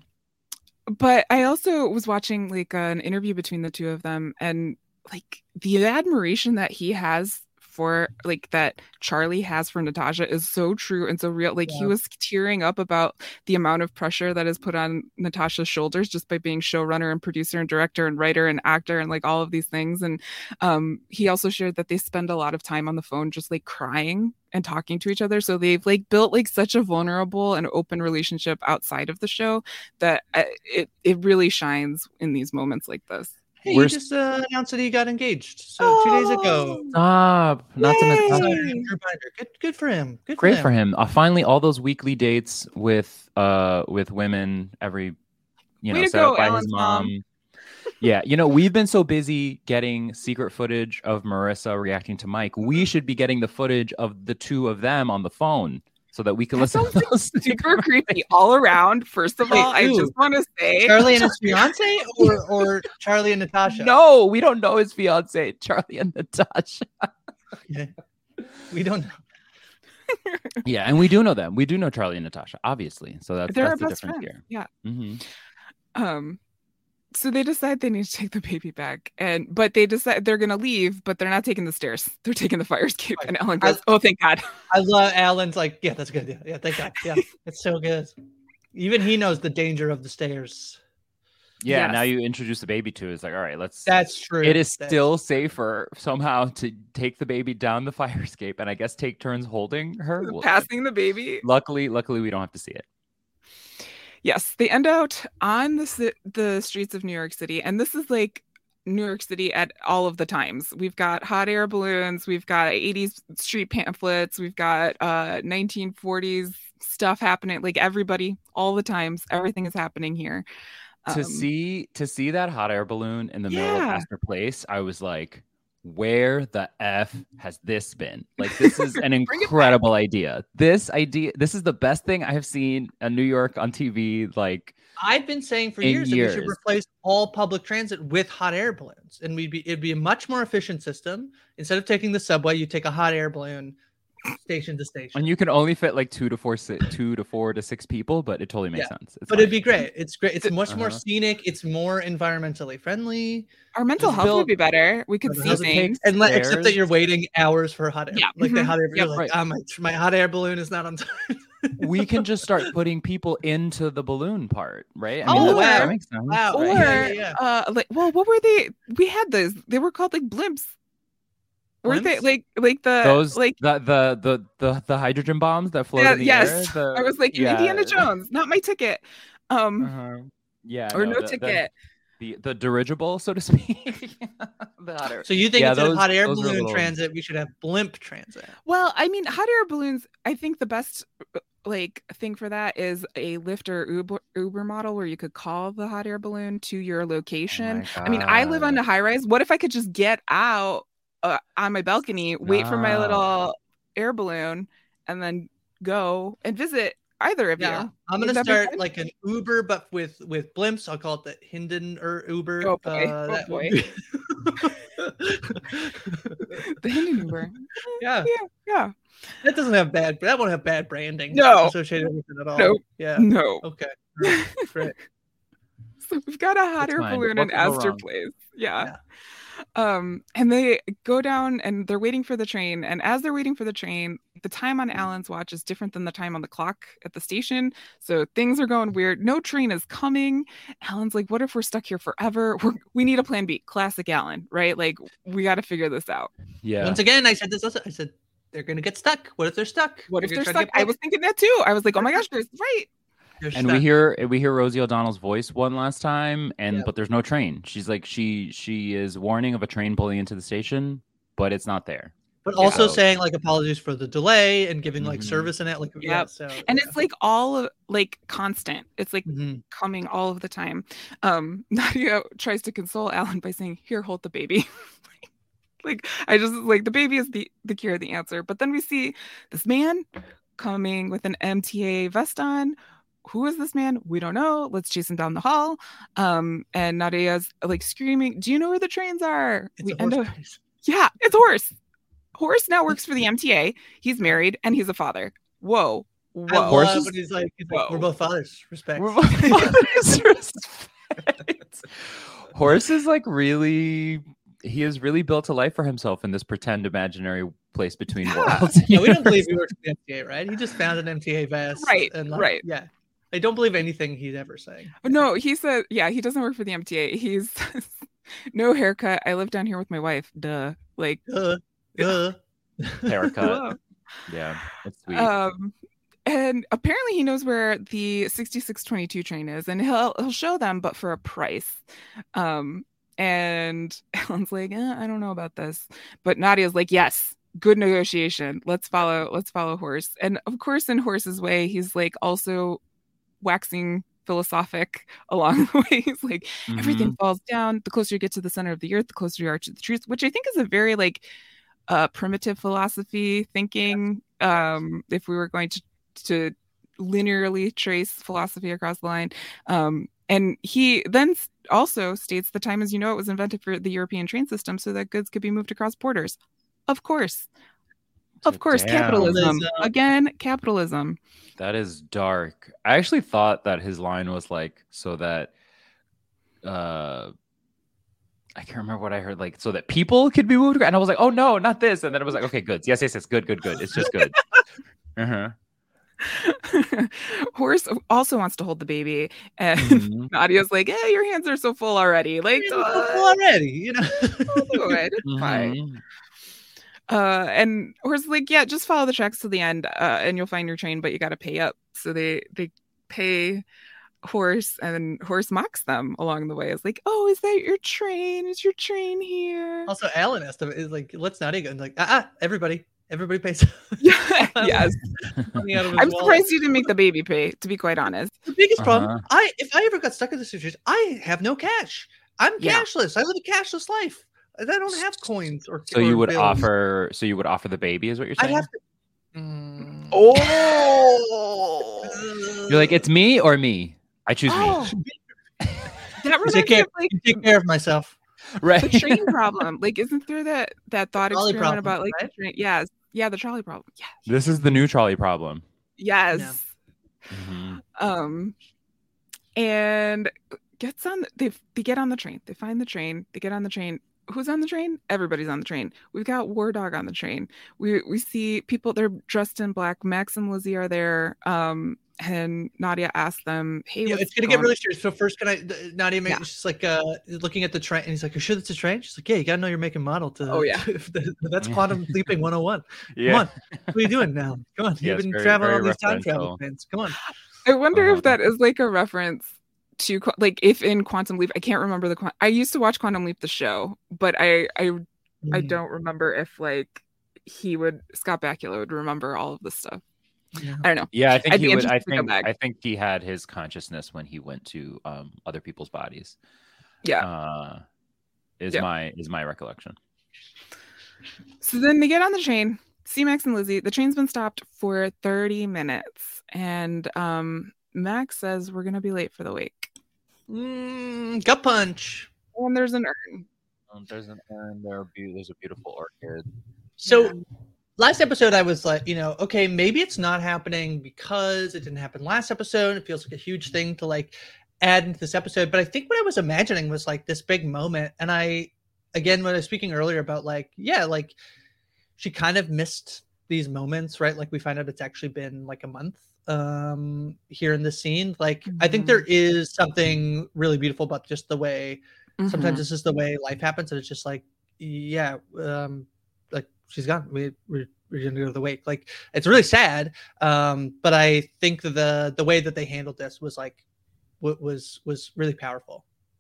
But I also was watching like an interview between the two of them, and like the admiration that he has for like that Charlie has for Natasha is so true and so real. Like he Yeah. was tearing up about the amount of pressure that is put on Natasha's shoulders just by being showrunner and producer and director and writer and actor and like all of these things. And um, he also shared that they spend a lot of time on the phone just like crying and talking to each other. So they've like built like such a vulnerable and open relationship outside of the show that uh, it it really shines in these moments like this. Hey, We're he s- just uh, announced that he got engaged. So two days ago. stop. Not to Yay! miss. So, reminder. Good, good for him. Good Great for for him. him. Uh, finally, all those weekly dates with uh with women every you know Way to set go, up by his Alan's mom. mom. Yeah, you know, we've been so busy getting secret footage of Marissa reacting to Mike. We should be getting the footage of the two of them on the phone so that we can That listen sounds to like those Super creepy all around. First of Wait, all, I who? just want to say Charlie and his fiance, or or Charlie and Natasha? No, we don't know his fiance, Charlie and Natasha. Yeah. We don't know. Yeah, and we do know them. We do know Charlie and Natasha, obviously. So that's, they're that's our the best difference friends. here. Yeah. hmm Um, so they decide they need to take the baby back, and but they decide they're gonna leave, but they're not taking the stairs. They're taking the fire escape. And Ellen goes, I- "Oh, thank God." I love Alan's like, yeah, that's good. Yeah, yeah, thank God. Yeah, it's so good. Even he knows the danger of the stairs. Yeah, Yes. now you introduce the baby to it. It's like, all right, let's. That's true. It is That's- still safer somehow to take the baby down the fire escape, and I guess take turns holding her. We'll see. Passing the baby. Luckily, luckily, we don't have to see it. Yes, they end out on the ci- the streets of New York City, and this is like New York City at all of the times. We've got hot air balloons, we've got eighties street pamphlets, we've got uh nineteen forties stuff happening. Like everybody, all the times, everything is happening here. to Um, see to see that hot air balloon in the middle of Yeah. Astor Place, I was like, where the F has this been? Like, this is an Bring it back. incredible idea. This idea, this is the best thing I have seen in New York on T V. Like, I've been saying for in years, that we should years. replace all public transit with hot air balloons, and we'd be it'd be a much more efficient system. Instead of taking the subway, you take a hot air balloon station to station. and you can only fit like two to four, si- two to four to six people, but it totally makes Yeah. sense. It's But fine. it'd be great. It's great. It's much more Uh-huh. scenic. It's more environmentally friendly. Our mental Just health build- would be better. We could Doesn't see hesitate. things. And let, except that Stairs. you're waiting hours for hot air. Yeah. Like the Mhm. hot air. You're Yep, like, right. oh, my, my hot air balloon is not on time. we can just start putting people into the balloon part, right? I Oh, mean, that, wow. that makes sense. Wow. Or right? Yeah, yeah, yeah. uh like well what were they we had those they were called like blimps weren't they Blimps? like like the Those like the, the the the the hydrogen bombs that float yeah, in the yes air. The, I was like yeah. Indiana Jones, not my ticket. Um Uh-huh. Yeah, or no, the- the- ticket. The, the dirigible, so to speak. The hot air- So you think Yeah, instead those- of hot air those are a balloon little- transit, we should have blimp transit? Well, I mean hot air balloons, I think the best like thing for that is a Lyft or Uber Uber model where you could call the hot air balloon to your location. Oh I mean, I live on a high rise. What if I could just get out uh, on my balcony, wait for my little air balloon, and then go and visit either of Yeah, you? I'm Would gonna that be start fun? like an Uber, but with with blimps. I'll call it the Hinden or Uber. Oh, boy. Uh, Oh, that would boy. be- The Hindu Uber. yeah, Yeah, yeah. that doesn't have bad. That won't have bad branding. No. associated with it at all. Nope. Yeah. No. Okay. All right. Great. So we've got a hot That's air fine. balloon What in could go Astor wrong? Place. Yeah. Yeah. Um, and they go down and they're waiting for the train. And as they're waiting for the train, the time on Alan's watch is different than the time on the clock at the station. So things are going weird. No train is coming. Alan's like, what if we're stuck here forever? We're, we need a plan B. Classic Alan, right? Like, we got to figure this out. Yeah. Once again, I said this. Also, I said they're gonna get stuck. What if they're stuck? What if They're they're gonna stuck? try to I get was thinking that too. I was like, oh my gosh, there's right. They're And we stuck. hear we hear Rosie O'Donnell's voice one last time, and Yeah. but there's no train. She's like she she is warning of a train pulling into the station, but it's not there. but also Yeah. saying like apologies for the delay and giving like Mhm. service in it. Like yeah, Yep. so And yeah. it's like all of, like constant. It's like Mhm. coming all of the time. Um, Nadia tries to console Alan by saying, "Here, hold the baby." Like, I just like the baby is the the cure, the answer. But then we see this man coming with an M T A vest on. Who is this man? We don't know. Let's chase him down the hall. Um, and Nadia's like screaming, "Do you know where the trains are?" It's we a end horse up, race. yeah, it's Horace. Horace now works for the M T A. He's married and he's a father. Whoa, I whoa. love Horses- when he's like, he's like, we're Whoa. both fathers. Respect. We're both fathers, respect. Horace is like really he has really built a life for himself in this pretend imaginary place between Yeah. worlds. Yeah, we don't believe he works for the M T A, right? He just found an M T A vest. Right, and like, right. Yeah. I don't believe anything he's ever saying. No, he said, yeah, he doesn't work for the M T A. He's no haircut. I live down here with my wife. Duh. Like, Uh, uh. Haircut. hello. Yeah, that's sweet. Um, and apparently he knows where the sixty-six twenty-two train is, and he'll he'll show them, but for a price. Um, and Alan's like, eh, I don't know about this, but Nadia's like, yes, good negotiation. Let's follow. Let's follow Horse. And of course, in Horse's way, he's like also waxing philosophic along the way. He's like, everything Mhm. falls down. The closer you get to the center of the earth, the closer you are to the truth, which I think is a very like uh, primitive philosophy thinking. Um, if we were going to to linearly trace philosophy across the line. Um, and he then s- also states the time as you know it was invented for the European train system so that goods could be moved across borders. Of course. Of course, Damn. capitalism. Capitalism. Again, capitalism. That is dark. I actually thought that his line was like so that uh I can't remember what I heard, like so that people could be moved, and I was like, oh no, not this. And then it was like, okay, good. Yes, yes, yes, good, good, good. It's just good. Uh-huh. Horace also wants to hold the baby, and Mhm. Nadia's like, "Hey, your hands are so full already. Like, It's uh, already, you know. I'll do it. It's fine." Mhm. Uh, and Horace is like, "Yeah, just follow the tracks to the end, uh, and you'll find your train, but you got to pay up." So they they pay Horace, and Horace mocks them along the way. It's like, "Oh, is that your train? Is your train here?" Also, Alan asked him, is like, let's not go. And like, ah, ah, everybody, everybody pays. Yeah, yes. money out of his I'm wallet. surprised you didn't make the baby pay. To be quite honest. The biggest problem, Uh-huh. I if I ever got stuck in this situation, I have no cash. I'm Yeah. cashless. I live a cashless life. I don't have coins or. So you or would bills. offer so you would offer the baby, is what you're I'd saying? have to. Mm. Oh, You're like, it's me or me? I choose Oh. that reminds Take me care, of like take care of myself. me. Right. the train problem. Like, isn't there that that thought trolley experiment problem, about like right? the train? Yes, yeah, the trolley problem. Yeah, This is the new trolley problem. yes. Mhm. Um, and gets on. They they get on the train. They find the train. They get on the train. Who's on the train? Everybody's on the train. We've got War Dog on the train. We we see people. They're dressed in black. Max and Lizzie are there. Um, and Nadia asks them, "Hey, Yeah, what's it's gonna get going-" really serious. So first, can I? th- Nadia, make, Yeah. she's like uh, looking at the train, and he's like, "You sure it's a train?" She's like, "Yeah, you gotta know you're making model to." Oh, yeah. That's quantum leaping one oh one. Yeah. Come on, what are you doing now? Come on, Yeah, you've it's been very- traveling very all these time travel referential. plans. Come on. I wonder Uh-huh. if that is like a reference to Qu- like if in Quantum Leap. I can't remember the. Quan- I used to watch Quantum Leap the show, but I I I Mm. don't remember if like he would Scott Bakula would remember all of this stuff. I don't know. Yeah, I think I'd he be would. I interested to go think back. I think he had his consciousness when he went to um, other people's bodies. Yeah, uh, is Yeah. my is my recollection. So then they get on the train. See Max and Lizzie. The train's been stopped for thirty minutes, and um, Max says we're gonna be late for the wake. Mm, gut punch. And there's an urn. Um, there's an urn there. There's a beautiful orchid. So Yeah. last episode, I was like, you know, okay, maybe it's not happening because it didn't happen last episode. It feels like a huge thing to like add into this episode. But I think what I was imagining was like this big moment. And I, again, when I was speaking earlier about like, yeah, like she kind of missed these moments, right? Like we find out it's actually been like a month um here in this scene. Like mm-hmm. I think there is something really beautiful about just the way mm-hmm. sometimes this is the way life happens, and it's just like, yeah, um like she's gone. We we're, we're gonna go to the wake. Like it's really sad, um but I think the the way that they handled this was like what was was really powerful.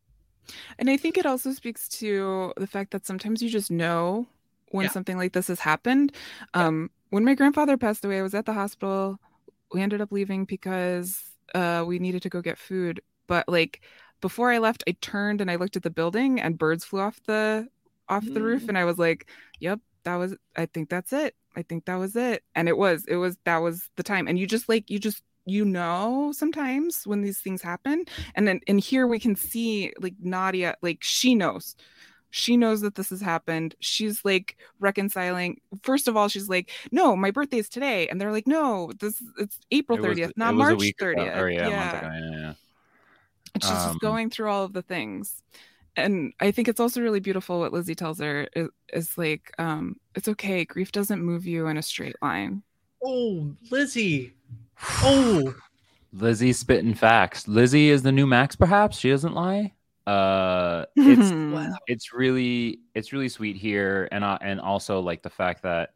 And I think it also speaks to the fact that sometimes you just know when yeah. something like this has happened. Um, yeah. When my grandfather passed away, I was at the hospital. We ended up leaving because uh, we needed to go get food. But like before I left, I turned and I looked at the building, and birds flew off the off mm. the roof, and I was like, "Yep, that was. I think that's it. I think that was it." And it was. It was. That was the time. And you just like you just. you know, sometimes when these things happen, and then in here we can see like Nadia, like she knows, she knows that this has happened. She's like reconciling. First of all, she's like, no, my birthday is today. And they're like, no, this it's April thirtieth, not March thirtieth. Or, yeah, yeah. A month ago. yeah, yeah. And she's um, just going through all of the things. And I think it's also really beautiful what Lizzie tells her is, is like, um, it's okay. Grief doesn't move you in a straight line. Oh, Lizzie. Oh, Lizzie spitting facts. Lizzie is the new Max, perhaps. She doesn't lie. Uh, it's wow. it's really it's really sweet here, and uh, and also like the fact that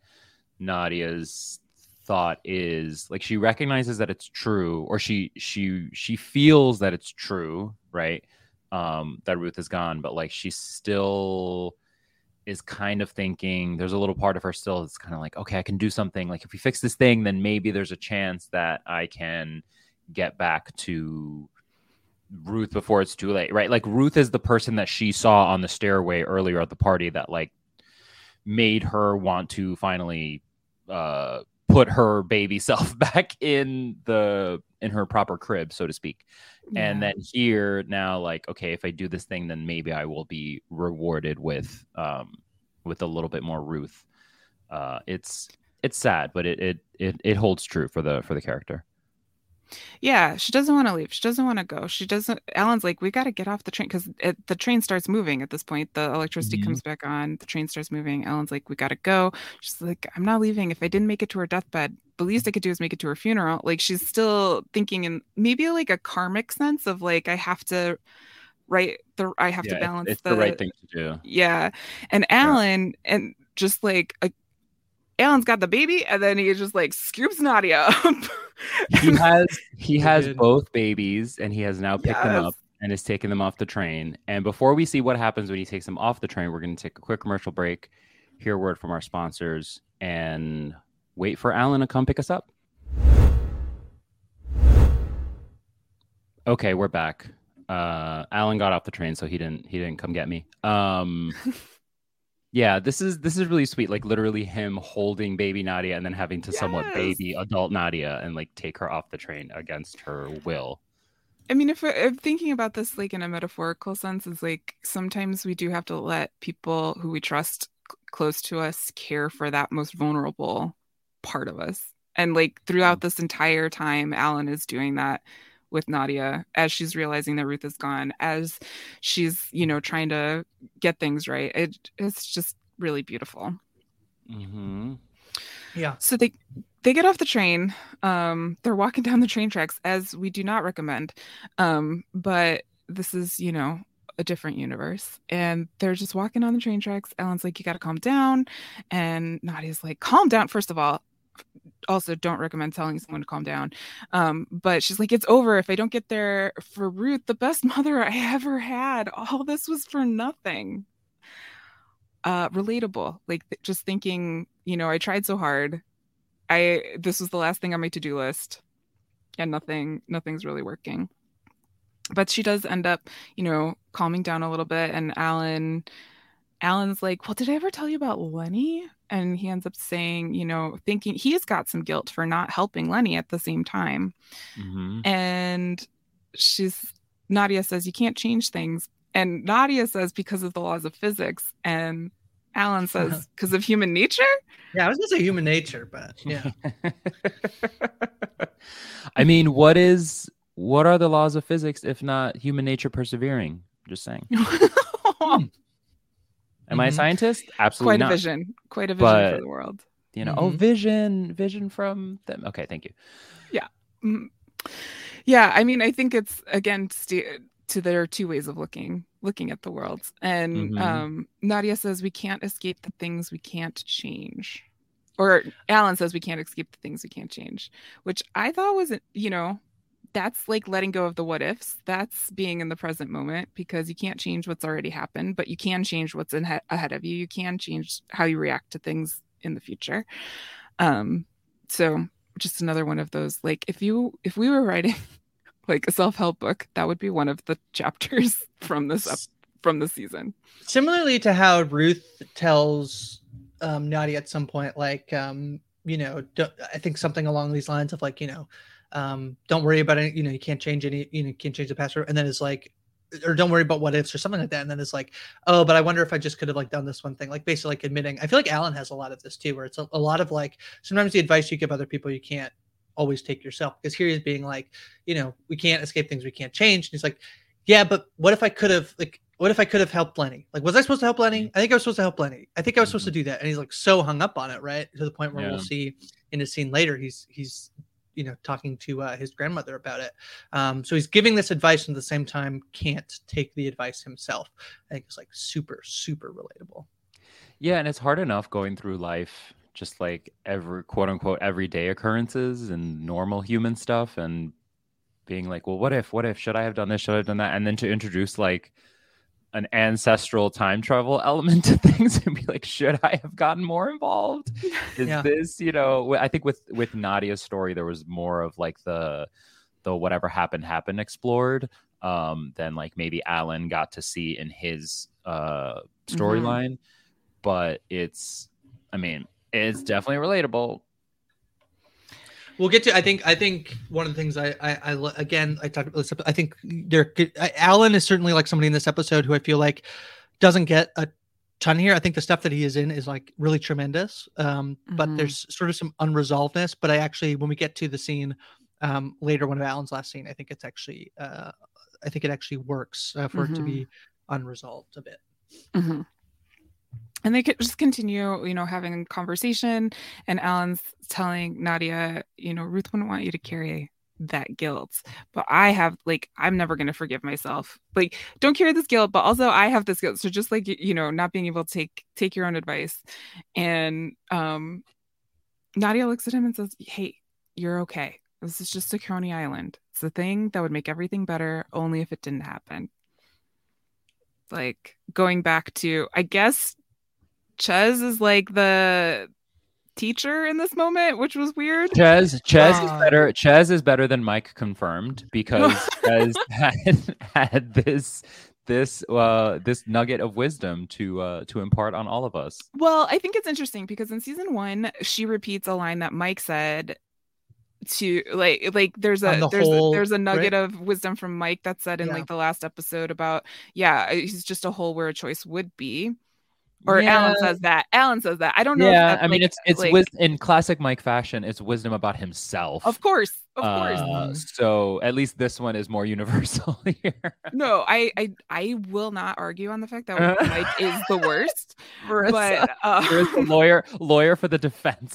Nadia's thought is like she recognizes that it's true, or she she she feels that it's true, right? Um, that Ruth is gone, but like she still is kind of thinking, there's a little part of her still that's kind of like, okay, I can do something. Like if we fix this thing, then maybe there's a chance that I can get back to Ruth before it's too late, right? Like Ruth is the person that she saw on the stairway earlier at the party that like made her want to finally uh, put her baby self back in the in her proper crib, so to speak. Yeah. And then here now, like, okay, if I do this thing, then maybe I will be rewarded with um, with a little bit more Ruth. Uh, it's it's sad, but it, it it it holds true for the for the character. Yeah, she doesn't want to leave. She doesn't want to go. She doesn't. Alan's like, we got to get off the train because the train starts moving at this point. The electricity mm-hmm. comes back on. The train starts moving. Alan's like, we got to go. She's like, I'm not leaving. If I didn't make it to her deathbed, the least I could do is make it to her funeral. Like she's still thinking in maybe like a karmic sense of like, I have to right the I have yeah, to balance. It's, it's the, the right thing to do. Yeah, and Alan yeah. and just like a. Alan's got the baby, and then he just like scoops Nadia up. he has he has both babies, and he has now picked yes. them up and is taking them off the train. And before we see what happens when he takes them off the train, we're going to take a quick commercial break, hear a word from our sponsors, and wait for Alan to come pick us up. Okay, we're back. Uh, Alan got off the train, so he didn't he didn't come get me. Um. Yeah, this is this is really sweet. Like literally him holding baby Nadia and then having to yes. somewhat baby adult Nadia and like take her off the train against her will. I mean, if, if thinking about this like in a metaphorical sense, is like sometimes we do have to let people who we trust c- close to us care for that most vulnerable part of us. And like throughout this entire time, Alan is doing that with Nadia as she's realizing that Ruth is gone, as she's, you know, trying to get things right. It, it's just really beautiful. Mm-hmm. Yeah. So they they get off the train. Um, they're walking down the train tracks, as we do not recommend. Um, but this is, you know, a different universe. And they're just walking on the train tracks. Alan's like, you got to calm down. And Nadia's like, calm down, first of all. Also, don't recommend telling someone to calm down. Um, but she's like, it's over. If I don't get there for Ruth, the best mother I ever had, all this was for nothing. Uh, relatable. Like th- just thinking, you know, I tried so hard. I this was the last thing on my to-do list, and nothing nothing's really working. But she does end up, you know, calming down a little bit, and Alan Alan's like, well, did I ever tell you about Lenny? And he ends up saying, you know, thinking he's got some guilt for not helping Lenny at the same time. Mm-hmm. And she's Nadia says, you can't change things. And Nadia says, because of the laws of physics. And Alan says, because of human nature? Yeah, I was going to say human nature, but yeah. I mean, what is, what are the laws of physics if not human nature persevering? Just saying. hmm. Am Mm-hmm. I a scientist? Absolutely Quite not. a vision. Quite a vision But, for the world. You know, Mm-hmm. oh, vision, vision from them. Okay, thank you. Yeah. Mm. Yeah, I mean, I think it's, again, st- to their two ways of looking looking at the world. And Mm-hmm. um, Nadia says we can't escape the things we can't change. Or Alan says we can't escape the things we can't change, which I thought was, you know, that's like letting go of the what ifs. That's being in the present moment, because you can't change what's already happened, but you can change what's in he- ahead of you. You can change how you react to things in the future. Um, so just another one of those, like if you if we were writing like a self-help book, that would be one of the chapters from this up from this season. Similarly to how Ruth tells um, Nadia at some point, like, um, you know, don't, I think something along these lines of like, you know, um, don't worry about it. You know, you can't change any, you know, you can't change the password. And then it's like, or don't worry about what ifs or something like that. And then it's like, oh, but I wonder if I just could have like done this one thing, like basically like admitting. I feel like Alan has a lot of this too, where it's a, a lot of like, sometimes the advice you give other people, you can't always take yourself, because here he's being like, you know, we can't escape things we can't change. And he's like, yeah, but what if I could have, like, what if I could have helped Lenny? Like, was I supposed to help Lenny? I think I was supposed to help Lenny. I think I was supposed to do that. And he's like so hung up on it, right? To the point where Yeah. we'll see in a scene later, he's, he's, you know, talking to uh, his grandmother about it. Um, so he's giving this advice and at the same time can't take the advice himself. I think it's like super, super relatable. Yeah, and it's hard enough going through life, just like every quote unquote everyday occurrences and normal human stuff, and being like, well, what if, what if, should I have done this? Should I have done that? And then to introduce like an ancestral time travel element to things and be like, should I have gotten more involved? Is Yeah. this, you know, I think with, with Nadia's story, there was more of like the, the whatever happened, happened explored um, than like maybe Alan got to see in his uh, storyline. Mm-hmm. But it's, I mean, it's definitely relatable. We'll get to. I think. I think one of the things I, I, I again, I talked about this. I think there. Alan is certainly like somebody in this episode who I feel like doesn't get a ton here. I think the stuff that he is in is like really tremendous. Um, mm-hmm. But there's sort of some unresolvedness. But I actually, when we get to the scene um, later, one of Alan's last scene, I think it's actually. Uh, I think it actually works uh, for mm-hmm. it to be unresolved a bit. Mm-hmm. And they could just continue, you know, having a conversation, and Alan's telling Nadia, you know, Ruth wouldn't want you to carry that guilt, but I have, like, I'm never going to forgive myself. Like, don't carry this guilt, but also I have this guilt. So just like, you know, not being able to take, take your own advice. And um, Nadia looks at him and says, hey, you're okay. This is just a Coney Island. It's the thing that would make everything better only if it didn't happen. Like, going back to, I guess, Ches is like the teacher in this moment, which was weird. Ches, Ches uh, is better. Ches is better than Mike confirmed, because Ches had, had this this uh, this nugget of wisdom to uh, to impart on all of us. Well, I think it's interesting because in season one, she repeats a line that Mike said. To like like there's a the there's whole, a, there's a nugget right? of wisdom from Mike that said in yeah. like the last episode about yeah he's just a hole where a choice would be. Or yeah. Alan says that. Alan says that. I don't know. Yeah, if that's I mean, like, it's it's like, wis- in classic Mike fashion. It's wisdom about himself. Of course, of uh, course. So at least this one is more universal here. No, I, I, I will not argue on the fact that Mike is the worst. Marissa, but uh, Marissa, lawyer, lawyer for the defense.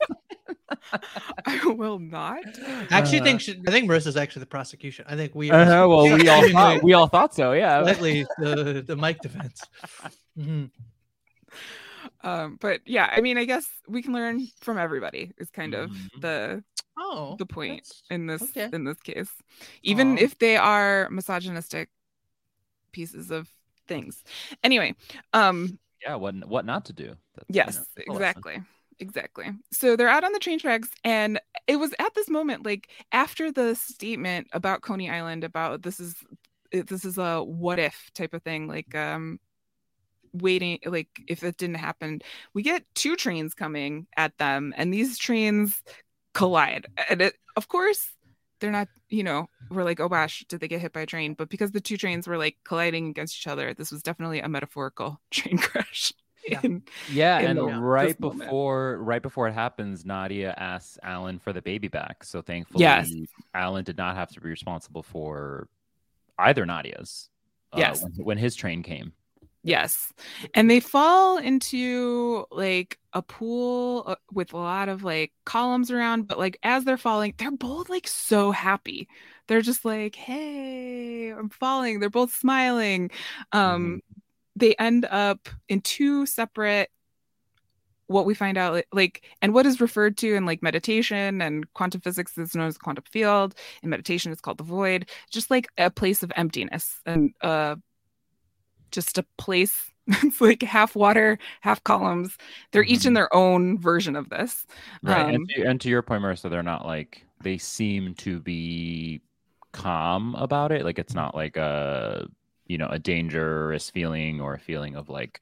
I will not. I actually uh, think she, I think Marissa's actually the prosecution. I think we. Uh, well, we all thought, we all thought so. Yeah, slightly the the Mike defense. Mm-hmm. Um, but yeah, I mean, I guess we can learn from everybody is kind of mm-hmm. the oh the point in this okay. in this case, even Aww. if they are misogynistic pieces of things. Anyway, um, yeah, what what not to do? That's, yes, you know, exactly. Exactly. So they're out on the train tracks, and it was at this moment, like after the statement about Coney Island, about this is this is a what if type of thing, like um waiting, like if it didn't happen, we get two trains coming at them, and these trains collide, and it, of course they're not, you know, we're like, oh gosh, did they get hit by a train? But because the two trains were like colliding against each other, this was definitely a metaphorical train crash. Yeah, in, yeah in and the, right before moment. right before it happens, Nadia asks Alan for the baby back, so thankfully yes. Alan did not have to be responsible for either Nadia's uh, yes when, when his train came. Yes. And they fall into like a pool with a lot of like columns around, but like as they're falling, they're both like so happy. They're just like, hey, I'm falling. They're both smiling. Um, mm-hmm. They end up in two separate, what we find out like, and what is referred to in like meditation and quantum physics is known as quantum field. In meditation, it's called the void, just like a place of emptiness and uh just a place. It's like half water, half columns. They're mm-hmm. each in their own version of this. Right. Um, and, to, and to your point, Marissa, they're not like, they seem to be calm about it. Like it's not like a, you know, a dangerous feeling or a feeling of like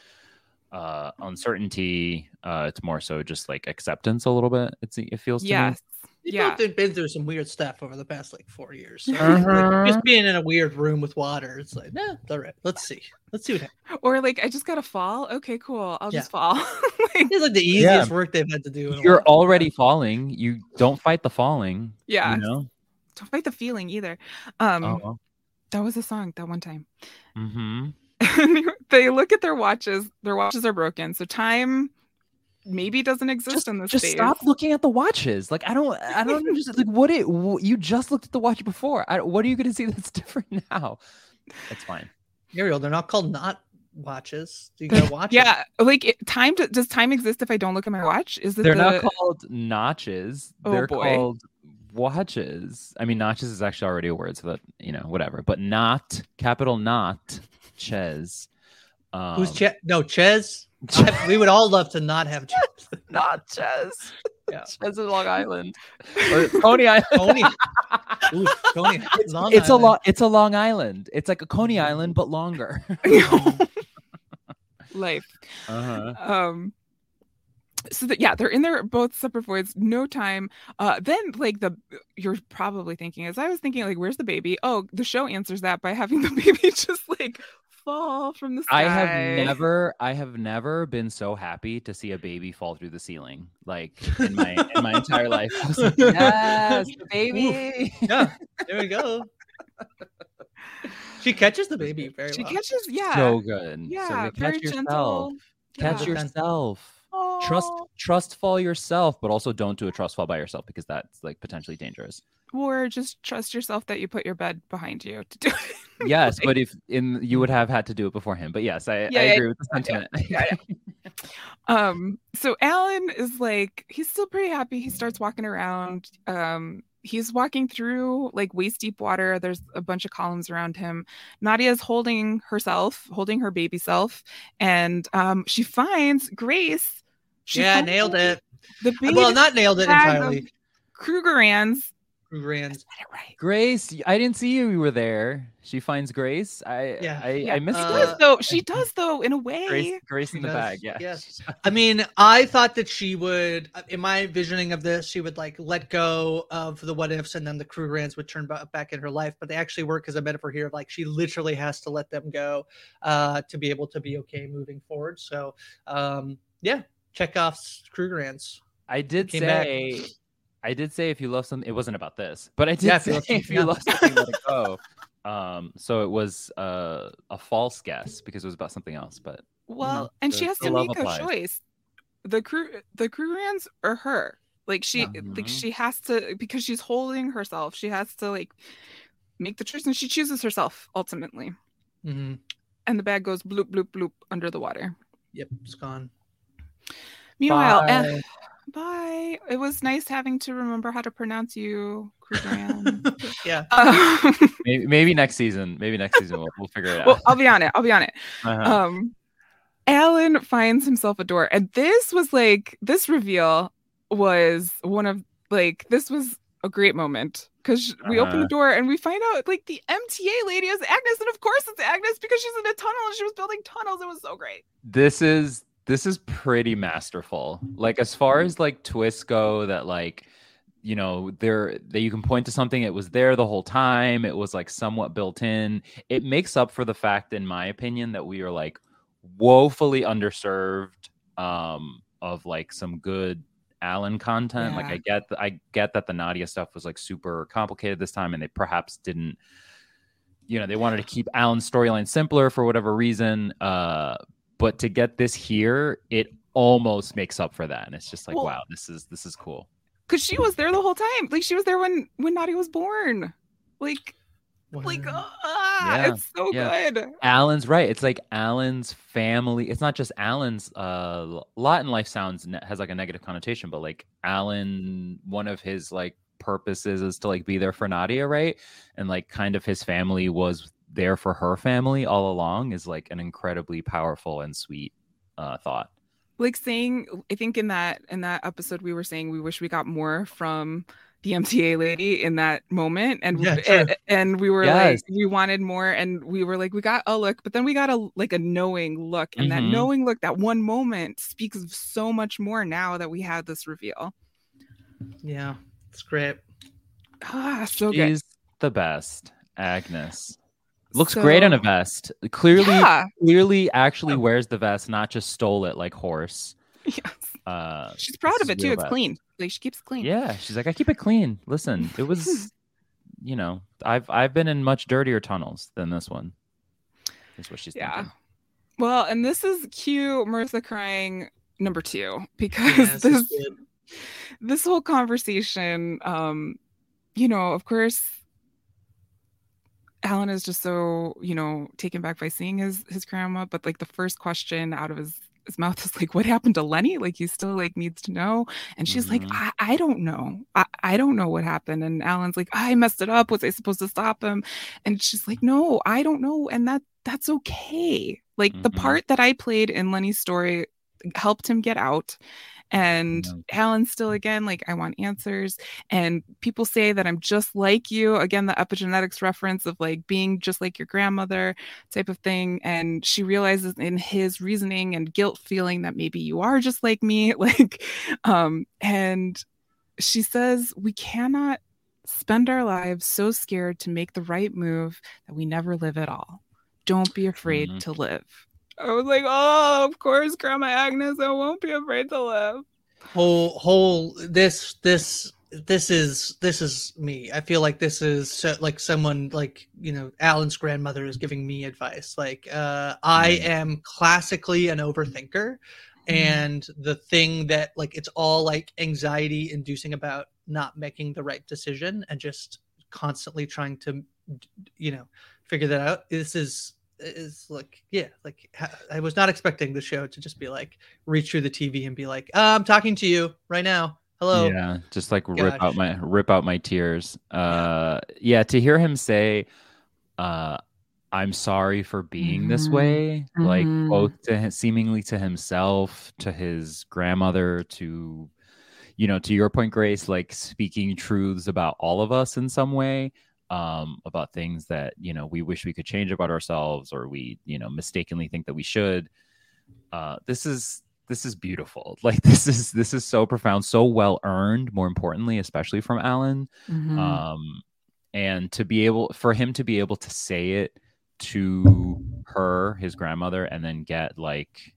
uh, uncertainty. Uh, it's more so just like acceptance a little bit. It's, it feels to yes. me. They've yeah. both been through some weird stuff over the past like four years. So, uh-huh. like, just being in a weird room with water, it's like, nah, all right, let's see. Let's see what happens. Or like, I just got to fall. Okay, cool. I'll yeah. just fall. like, it's like the easiest yeah. work they've had to do. In You're already falling. You don't fight the falling. Yeah. You know? Don't fight the feeling either. Um, uh-huh. That was a song that one time. Mm-hmm. They look at their watches. Their watches are broken. So time maybe doesn't exist just, in this just phase. Stop looking at the watches. Like I don't I don't just like what it w- you just looked at the watch before. I, what are you going to see that's different now? That's fine. Ariel, they're not called not watches. You gotta watch yeah it. Like it, time to, does time exist if I don't look at my watch? Is it they're the... not called notches. Oh, they're boy. called watches. I mean, notches is actually already a word, so that, you know, whatever, but not capital not ches. Um, Who's Ches? No, Ches. I, we would all love to not have Ches. Not Ches. Yeah. Ches is Long Island. Or Coney Island. Coney. Ooh, Coney. It's, Long it's a Island. long it's a Long Island. It's like a Coney Island but longer. Life. Uh-huh. Um so that, yeah, they're in their both separate voids, no time. Uh then like the you're probably thinking, as I was thinking, like, where's the baby? Oh, the show answers that by having the baby just like fall from the sky. I have never I have never been so happy to see a baby fall through the ceiling, like in my in my entire life. I was like, yes, the baby. Oof. Yeah, there we go. She catches the baby very she well. She catches, yeah. So good. Yeah, so good. very Catch yourself. gentle. Catch yeah. yourself. Aww. Trust trust fall yourself, but also don't do a trust fall by yourself because that's like potentially dangerous. Or just trust yourself that you put your bed behind you to do it. Yes, like, but if in you would have had to do it beforehand. But yes, I, yeah, I yeah, agree with the sentiment. Yeah, yeah, yeah. um, so Alan is like, he's still pretty happy. He starts walking around. Um, he's walking through like waist deep water. There's a bunch of columns around him. Nadia's holding herself, holding her baby self, and um, she finds Grace. She yeah, nailed it. The baby well, not nailed it entirely. Krugerrands. Krugerrands. Right. Grace, I didn't see you. You were there. She finds Grace. I yeah. I, yeah. I missed uh, it. Does, though. She does though, in a way. Grace, Grace in she the does. bag. Yeah. Yes. I mean, I thought that she would, in my visioning of this, she would like let go of the what ifs, and then the Krugerrands would turn back in her life. But they actually work as a metaphor here of like she literally has to let them go uh, to be able to be okay moving forward. So, um, yeah, Chekhov's Krugerrands. I did Came say. Back. I did say if you love something, it wasn't about this, but I did yeah, say if you, if you love something, let it go. Um, so it was uh, a false guess because it was about something else. But well, know, and the, she has to make applies. a choice. The crew, the Krugerrands are her. Like she, mm-hmm. like she has to, because she's holding herself. She has to like make the choice, and she chooses herself ultimately. Mm-hmm. And the bag goes bloop bloop bloop under the water. Yep, it's gone. Meanwhile, uh, bye. It was nice having to remember how to pronounce you, Krugerrand. yeah. Um, maybe, maybe next season. Maybe next season we'll, we'll figure it out. Well, I'll be on it. I'll be on it. Uh-huh. Um, Alan finds himself a door. And this was like, this reveal was one of like, this was a great moment. Because we Uh-huh. open the door and we find out like the M T A lady is Agnes. And of course it's Agnes because she's in a tunnel and she was building tunnels. It was so great. This is this is pretty masterful. Like as far as like twists go, that like, you know, there that you can point to something, it was there the whole time. It was like somewhat built in. It makes up for the fact, in my opinion, that we are like woefully underserved um of like some good Alan content. Yeah. Like I get th- I get that the Nadia stuff was like super complicated this time, and they perhaps didn't, you know, they wanted to keep Alan's storyline simpler for whatever reason. Uh, but to get this here, it almost makes up for that, and it's just like, Well, wow, this is this is cool. Because she was there the whole time. Like she was there when when Nadia was born. Like, Wow. like ah, Yeah, it's so yeah. good. Alan's right. It's like Alan's family. It's not just Alan's. Uh, lot in life sounds ne- has like a negative connotation, but like Alan, one of his like purposes is to like be there for Nadia, right? And like kind of his family was there for her family all along is like an incredibly powerful and sweet uh, thought. Like saying, I think in that in that episode we were saying we wish we got more from the M T A lady in that moment, and Yeah, true. and, and we were Yes. like we wanted more, and we were like we got a look, but then we got a like a knowing look, and that Mhm. knowing look, that one moment speaks of so much more now that we had this reveal. Yeah, it's great. Ah, so good. She's the best. Agnes looks great in a So- vest. Clearly, Yeah. clearly, actually wears the vest, not just stole it like horse. Yes. Uh, She's proud this of is it too. real It's vest. clean. Like she keeps it clean. Yeah, she's like, I keep it clean. Listen, it was, you know, I've I've been in much dirtier tunnels than this one. That's what she's Yeah. thinking. Well, and this is cute Martha crying number two, because Yeah, this is this good. this whole conversation, um, you know, of course, Alan is just so, you know, taken back by seeing his his grandma, but like the first question out of his his mouth is like, what happened to Lenny? Like he still like needs to know. And she's like, Mhm. I, I don't know. I, I don't know what happened. And Alan's like, I messed it up. Was I supposed to stop him? And she's like, no, I don't know. And that that's okay. Like the Mhm. part that I played in Lenny's story helped him get out. And Yeah. Alan's still again like, I want answers. And people say that I'm just like you. Again, the epigenetics reference of like being just like your grandmother type of thing. And she realizes in his reasoning and guilt feeling that maybe you are just like me. Like, um, and she says, we cannot spend our lives so scared to make the right move that we never live at all. Don't be afraid Mhm. to live. I was like, oh, of course, Grandma Agnes, I won't be afraid to live. whole whole this this this is this is me. I feel like this is so, like someone like, you know, Alan's grandmother is giving me advice. Like uh I Mm. am classically an overthinker, and the thing that like it's all like anxiety inducing about not making the right decision and just constantly trying to, you know, figure that out. This is is like, yeah, like ha- I was not expecting the show to just be like reach through the T V and be like, uh, I'm talking to you right now. Hello. Yeah, just like rip Gosh. out my rip out my tears. Uh, yeah, to hear him say, uh, "I'm sorry for being this Mhm. way," like Mhm. both to him, seemingly to himself, to his grandmother, to, you know, to your point, Grace, like speaking truths about all of us in some way, um, about things that, you know, we wish we could change about ourselves, or we, you know, mistakenly think that we should. Uh, this is this is beautiful. Like this is this is so profound, so well earned. More importantly, especially from Alan, Mhm. um, and to be able for him to be able to say it to her, his grandmother, and then get like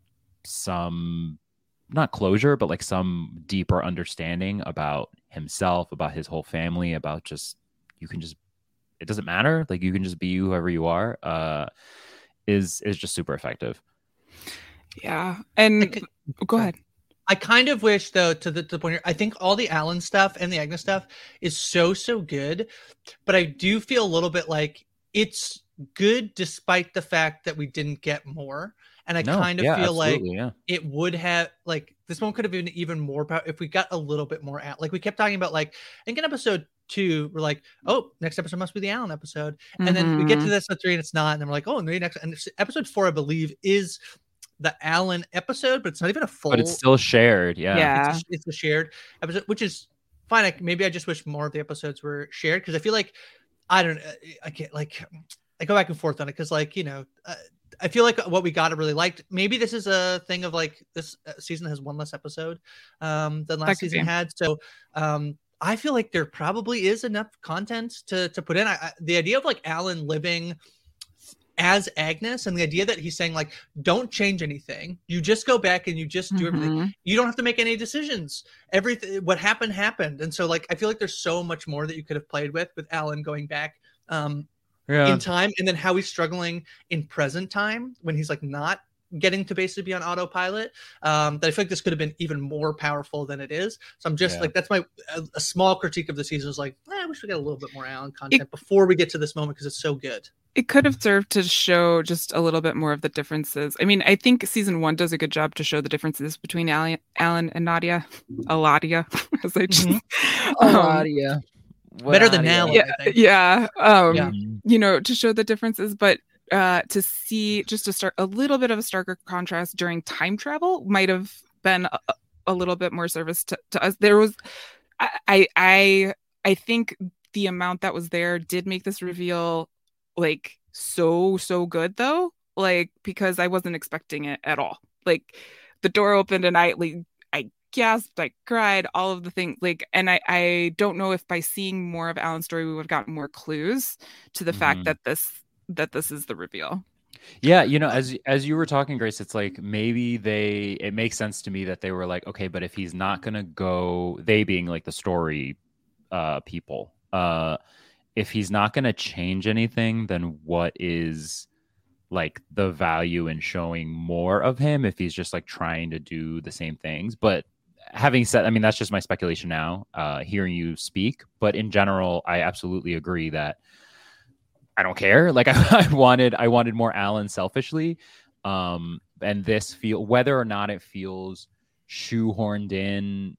some not closure, but like some deeper understanding about himself, about his whole family, about just you can just it doesn't matter. Like you can just be whoever you are. Uh, is is just super effective. Yeah. And I could- go ahead. I kind of wish, though, to the, to the point here, I think all the Alan stuff and the Agnes stuff is so, so good. But I do feel a little bit like it's good despite the fact that we didn't get more. And I No, kind of yeah, feel like absolutely, yeah. it would have, like, this one could have been even more power if we got a little bit more out. Like, we kept talking about, like, I think in episode two, we're like, oh, next episode must be the Alan episode. And then we get to Mhm. this episode three and it's not. And then we're like, oh, maybe next. And episode four, I believe, is the Alan episode, but it's not even a full. But it's still shared. Yeah. Yeah. It's a, it's a shared episode, which is fine. I, maybe I just wish more of the episodes were shared because I feel like I don't. I can't like. I go back and forth on it because, like, you know, uh, I feel like what we got I really liked. Maybe this is a thing of like this season has one less episode um, than last season be. had. So um, I feel like there probably is enough content to to put in. I, I, the idea of like Alan living as Agnes and the idea that he's saying like, don't change anything. You just go back and you just do mm-hmm. everything. You don't have to make any decisions. Everything, what happened, happened. And so like, I feel like there's so much more that you could have played with, with Alan going back um, yeah. in time. And then how he's struggling in present time when he's like not getting to basically be on autopilot. Um, that I feel like this could have been even more powerful than it is. So I'm just yeah. like, that's my, a, a small critique of the season is like, eh, I wish we got a little bit more Alan content it, before we get to this moment because it's so good. It could have served to show just a little bit more of the differences. I mean, I think season one does a good job to show the differences between Alan, Alan and Nadia. Aladia, as I just... Mm-hmm. Um, Aladia. Better than now. Yeah, yeah. Um, yeah. You know, to show the differences, but uh, to see just to start a little bit of a starker contrast during time travel might have been a, a little bit more service to, to us. There was... I, I, I think the amount that was there did make this reveal like so so good though, like because I wasn't expecting it at all. Like the door opened and I like I gasped, I cried, all of the things like, and I I don't know if by seeing more of Alan's story we would have gotten more clues to the mm-hmm. fact that this that this is the reveal. Yeah, you know, as as you were talking, Grace, it's like maybe they it makes sense to me that they were like, okay, but if he's not gonna go, they being like the story uh people, uh if he's not going to change anything, then what is like the value in showing more of him if he's just like trying to do the same things? But having said, I mean, that's just my speculation now, uh, hearing you speak. But in general, I absolutely agree that I don't care. Like I, I wanted, I wanted more Alan selfishly. Um, and this feel, whether or not it feels shoehorned in,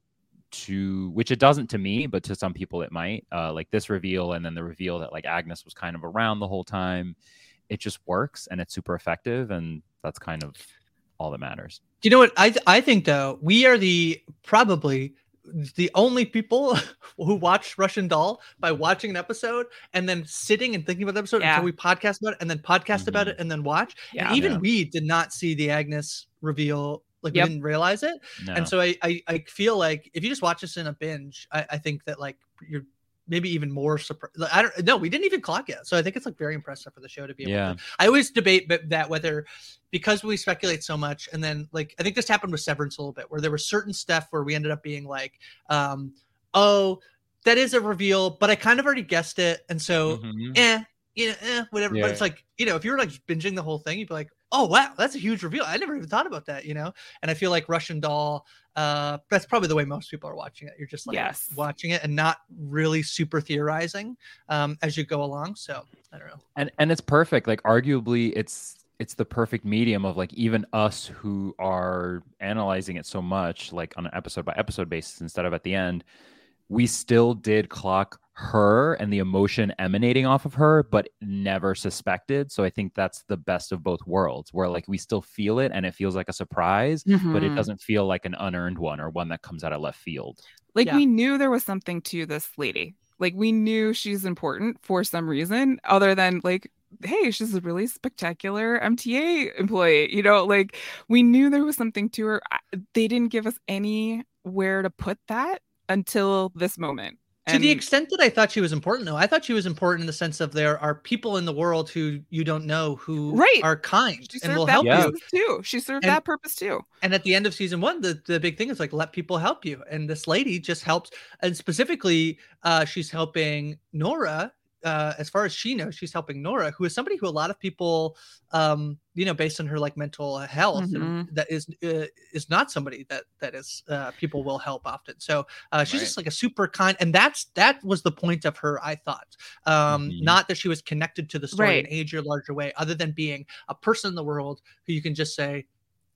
to which it doesn't to me, but to some people it might, uh like this reveal and then the reveal that like Agnes was kind of around the whole time. It just works and it's super effective, and that's kind of all that matters. You know what I th- I think though, we are the probably the only people who watch Russian Doll by watching an episode and then sitting and thinking about the episode yeah. until we podcast about it and then podcast mm-hmm. about it and then watch. Yeah, and even yeah. we did not see the Agnes reveal. Like yep. we didn't realize it. No. And so I, I I feel like if you just watch this in a binge, I, I think that like you're maybe even more surprised. Like, I don't know. We didn't even clock yet. So I think it's like very impressive for the show to be able yeah. to. I always debate that whether because we speculate so much and then like I think this happened with Severance a little bit where there was certain stuff where we ended up being like, um, oh, that is a reveal, but I kind of already guessed it. And so mm-hmm. eh, you know, eh, whatever. Yeah. But it's like, you know, if you were like binging the whole thing, you'd be like, oh, wow, that's a huge reveal. I never even thought about that, you know? And I feel like Russian Doll, uh, that's probably the way most people are watching it. You're just like yes. watching it and not really super theorizing um, as you go along. So I don't know. And and it's perfect. Like arguably it's it's the perfect medium of like even us who are analyzing it so much, like on an episode by episode basis instead of at the end, we still did clock her and the emotion emanating off of her, but never suspected. So I think that's the best of both worlds, where like we still feel it and it feels like a surprise, mm-hmm. but it doesn't feel like an unearned one or one that comes out of left field. Like yeah. we knew there was something to this lady. Like we knew she's important for some reason other than like, hey, she's a really spectacular M T A employee. You know, like we knew there was something to her. They didn't give us anywhere to put that until this moment. To and, the extent that I thought she was important, though, I thought she was important in the sense of there are people in the world who you don't know who right. are kind she and will that help yeah. you. Too. She served and, that purpose too. And at the end of season one, the, the big thing is like, let people help you. And this lady just helps. And specifically, uh, she's helping Nora. Uh, as far as she knows, she's helping Nora, who is somebody who a lot of people, um, you know, based on her like mental health, mm-hmm. and that is uh, is not somebody that that is uh, people will help often. So uh, she's right. just like a super kind, and that's that was the point of her. I thought, um, mm-hmm. not that she was connected to the story right. in a larger way, other than being a person in the world who you can just say,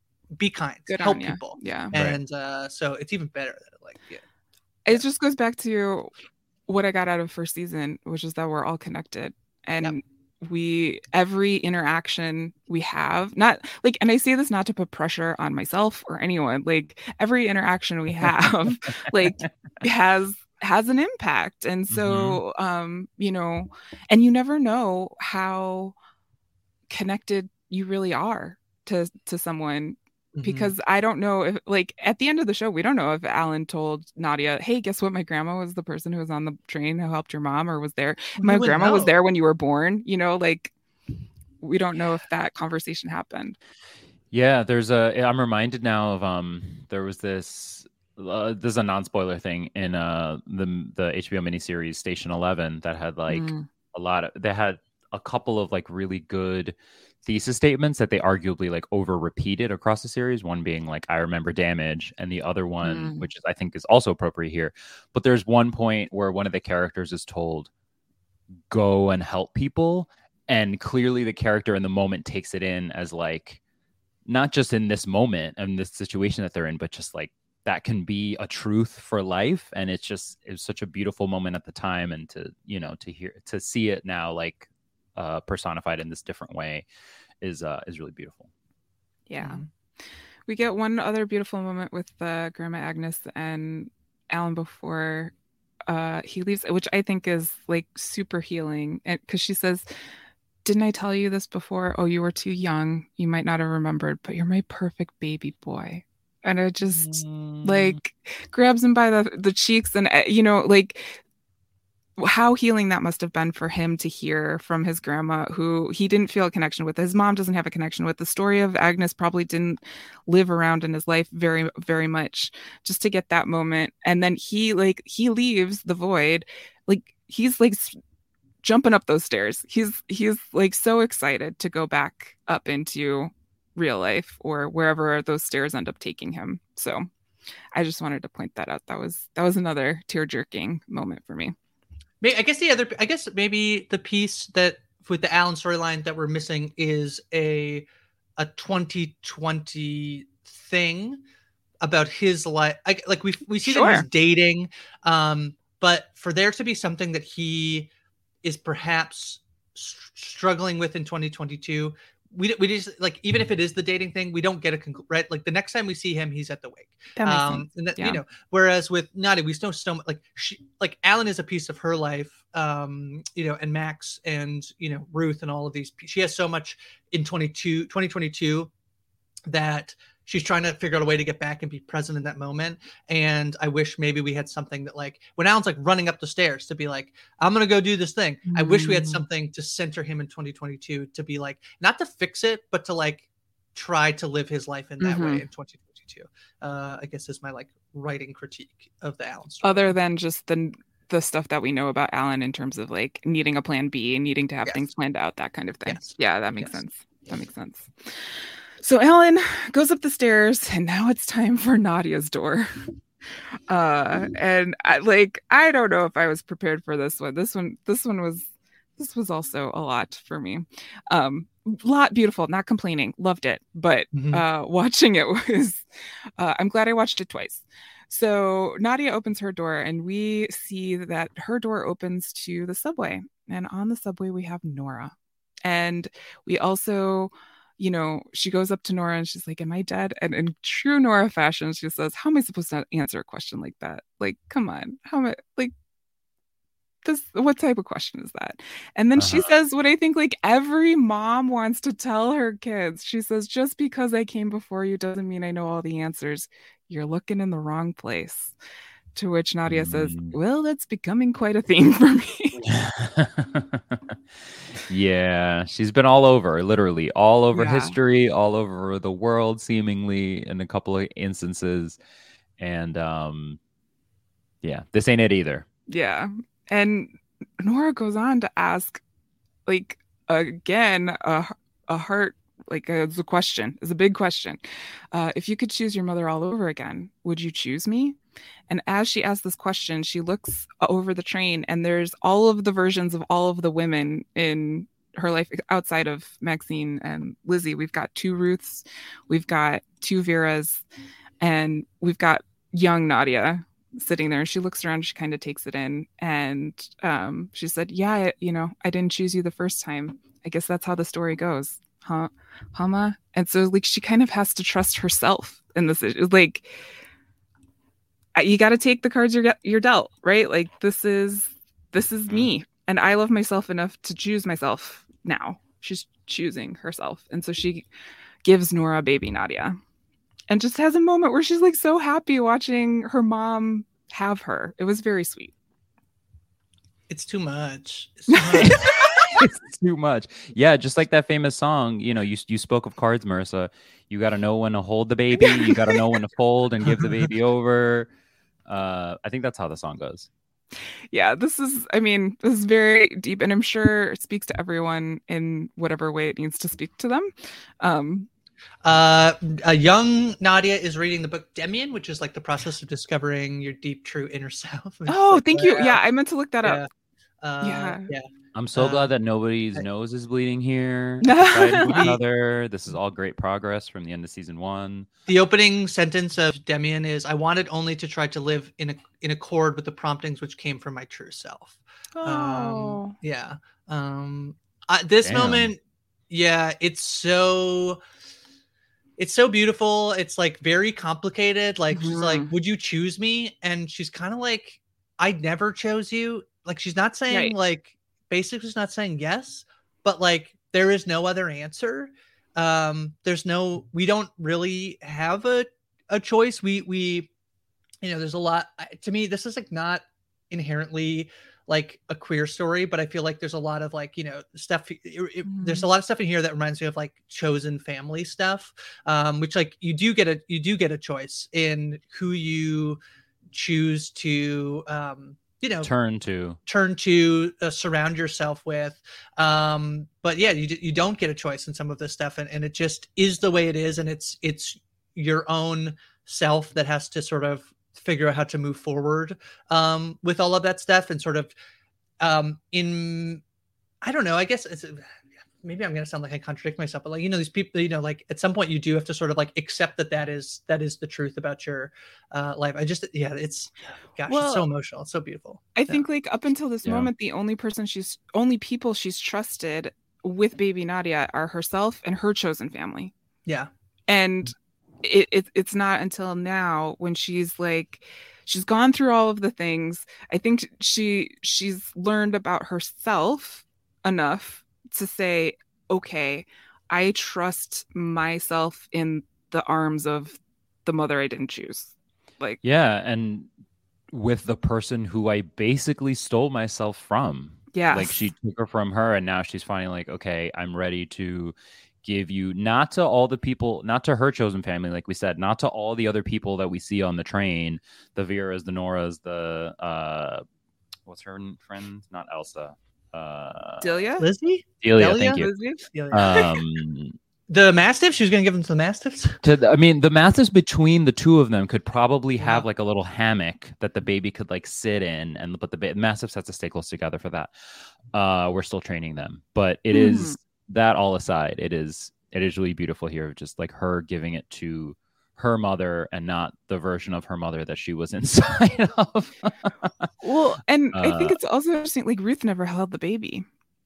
be kind, Good help on, people, yeah, and right. uh, so it's even better. That, like, yeah. It just goes back to what I got out of first season, which is that we're all connected. And yep. we every interaction we have, not like, and I say this not to put pressure on myself or anyone, like every interaction we have like has has an impact. And so mm-hmm. um you know, and you never know how connected you really are to to someone, because mm-hmm. I don't know if, like, at the end of the show, we don't know if Alan told Nadia, hey, guess what? My grandma was the person who was on the train who helped your mom, or was there. Well, my grandma know. was there when you were born, you know, like, we don't know if that conversation happened. Yeah, there's a, I'm reminded now of, um, there was this, uh, this is a non-spoiler thing in uh the, the H B O miniseries Station Eleven that had like mm. a lot of, they had a couple of like really good thesis statements that they arguably like over repeated across the series, one being like I remember damage, and the other one mm. which is I think is also appropriate here, but there's one point where one of the characters is told go and help people, and clearly the character in the moment takes it in as like not just in this moment and this situation that they're in, but just like that can be a truth for life. And it's just, it was such a beautiful moment at the time, and to, you know, to hear, to see it now like Uh, personified in this different way is uh, is really beautiful. Yeah. Mm-hmm. We get one other beautiful moment with uh, Grandma Agnes and Alan before uh, he leaves, which I think is like super healing. And because she says, didn't I tell you this before? Oh, you were too young. You might not have remembered, but you're my perfect baby boy. And it just mm. like grabs him by the, the cheeks, and, you know, like how healing that must have been for him to hear from his grandma, who he didn't feel a connection with. His mom doesn't have a connection with. The story of Agnes probably didn't live around in his life very, very much, just to get that moment. And then he like, he leaves the void. Like he's like jumping up those stairs. He's, he's like so excited to go back up into real life or wherever those stairs end up taking him. So I just wanted to point that out. That was, that was another tear-jerking moment for me. I guess the other, I guess maybe the piece that with the Alan storyline that we're missing is a a twenty twenty thing about his life. I, like we we see sure. that he's dating, um, but for there to be something that he is perhaps struggling with in twenty twenty-two, we we just like, even if it is the dating thing, we don't get a conclusion, right? Like the next time we see him, he's at the wake. That makes um, sense. and that, yeah. you know, whereas with Nadia, we still so like she like Alan is a piece of her life, um, you know, and Max and, you know, Ruth and all of these. She has so much in twenty twenty-two that she's trying to figure out a way to get back and be present in that moment. And I wish maybe we had something that, like, when Alan's like running up the stairs to be like, I'm going to go do this thing. Mm. I wish we had something to center him in twenty twenty-two to be like, not to fix it, but to like try to live his life in that mm-hmm. way in twenty twenty-two. Uh, I guess is my like writing critique of the Alan story. Other than just the the stuff that we know about Alan in terms of like needing a plan B, needing to have yes. things planned out, that kind of thing. Yes. Yeah, that makes yes. sense. That makes sense. So Alan goes up the stairs, and now it's time for Nadia's door. Uh, and I, like, I don't know if I was prepared for this one. This one, this one was, this was also a lot for me. Um, lot beautiful, not complaining, loved it, but mm-hmm. uh, watching it was, uh, I'm glad I watched it twice. So Nadia opens her door, and we see that her door opens to the subway, and on the subway we have Nora, and we also. You know, she goes up to Nora and she's like, am I dead? And in true Nora fashion, she says, how am I supposed to answer a question like that? Like, come on. How am I, like, this, what type of question is that? And then uh-huh. she says what I think like every mom wants to tell her kids. She says, just because I came before you doesn't mean I know all the answers. You're looking in the wrong place. To which Nadia mm. says, well, that's becoming quite a theme for me. Yeah, she's been all over, literally all over yeah. history, all over the world, seemingly in a couple of instances. And um, yeah, this ain't it either. Yeah. And Nora goes on to ask, like, again, a, a heart, like a, it's a question, it's a big question. Uh, if you could choose your mother all over again, would you choose me? And as she asks this question, she looks over the train, and there's all of the versions of all of the women in her life outside of Maxine and Lizzie. We've got two Ruths, we've got two Veras, and we've got young Nadia, sitting there, and she looks around, she kind of takes it in, and um, she said, yeah, you know, I didn't choose you the first time. I guess that's how the story goes. Huh, Hama? And so like she kind of has to trust herself in this. Like, you got to take the cards you're, you're dealt, right? Like, this is, this is me. And I love myself enough to choose myself now. She's choosing herself. And so she gives Nora baby Nadia and just has a moment where she's like so happy watching her mom have her. It was very sweet. It's too much. It's too much. It's too much. Yeah, just like that famous song, you know, you you spoke of cards, Marissa. You got to know when to hold the baby. You got to know when to fold and give the baby over. Uh, I think that's how the song goes. Yeah, this is, I mean, this is very deep, and I'm sure it speaks to everyone in whatever way it needs to speak to them. Um, uh, a young Nadia is reading the book Demian, which is like the process of discovering your deep, true inner self. Oh, like, thank uh, you. Yeah, I meant to look that yeah. up. Uh, yeah. Yeah. I'm so Uh, glad that nobody's nose is bleeding here. Fighting each other. This is all great progress from the end of season one. The opening sentence of Demian is, "I wanted only to try to live in a, in accord with the promptings which came from my true self." Oh. Um, yeah. Um, I, this Damn. moment, yeah, it's so, it's so beautiful. It's like very complicated. Like she's like, Mhm. "Would you choose me?" And she's kind of like, "I never chose you." Like she's not saying Right. like, basically she's not saying yes, but like there is no other answer. Um, there's no, we don't really have a, a choice. We, we, you know, there's a lot, to me, this is like not inherently like a queer story, but I feel like there's a lot of like, you know, stuff, it, it, Mhm. there's a lot of stuff in here that reminds me of like chosen family stuff, um, which like you do get a, you do get a choice in who you choose to, um, you know, Turn to. turn to uh, surround yourself with. Um, but yeah, you, you don't get a choice in some of this stuff. And, and it just is the way it is. And it's, it's your own self that has to sort of figure out how to move forward um, with all of that stuff. And sort of um, in, I don't know, I guess it's, maybe I'm going to sound like I contradict myself, but like, you know, these people, you know, like at some point you do have to sort of like accept that that is, that is the truth about your uh, life. I just, yeah, it's, gosh, Well, it's so emotional. It's so beautiful. I think like up until this Yeah. moment, the only person she's, only people she's trusted with baby Nadia are herself and her chosen family. Yeah. And it, it it's not until now when she's like, she's gone through all of the things. I think she she's learned about herself enough to say, okay, I trust myself in the arms of the mother I didn't choose. Like, Yeah, and with the person who I basically stole myself from. yeah, Like she took her from her, and now she's finally like, okay, I'm ready to give you, not to all the people, not to her chosen family, like we said, not to all the other people that we see on the train, the Veras, the Noras, the uh what's her friend? Not Elsa. Uh Delia, Lizzie? Delia, Delia? thank you. Lizzie? Yeah. Um The Mastiff, she was going to give them to the Mastiffs. to the, I mean, the Mastiffs between the two of them could probably have Yeah. like a little hammock that the baby could like sit in, and but the ba- Mastiffs have to stay close together for that. Uh, we're still training them, but it Mhm. is that all aside, it is it is really beautiful here, just like her giving it to her mother and not the version of her mother that she was inside of. Well, and I think Uh, it's also interesting. Like Ruth never held the baby.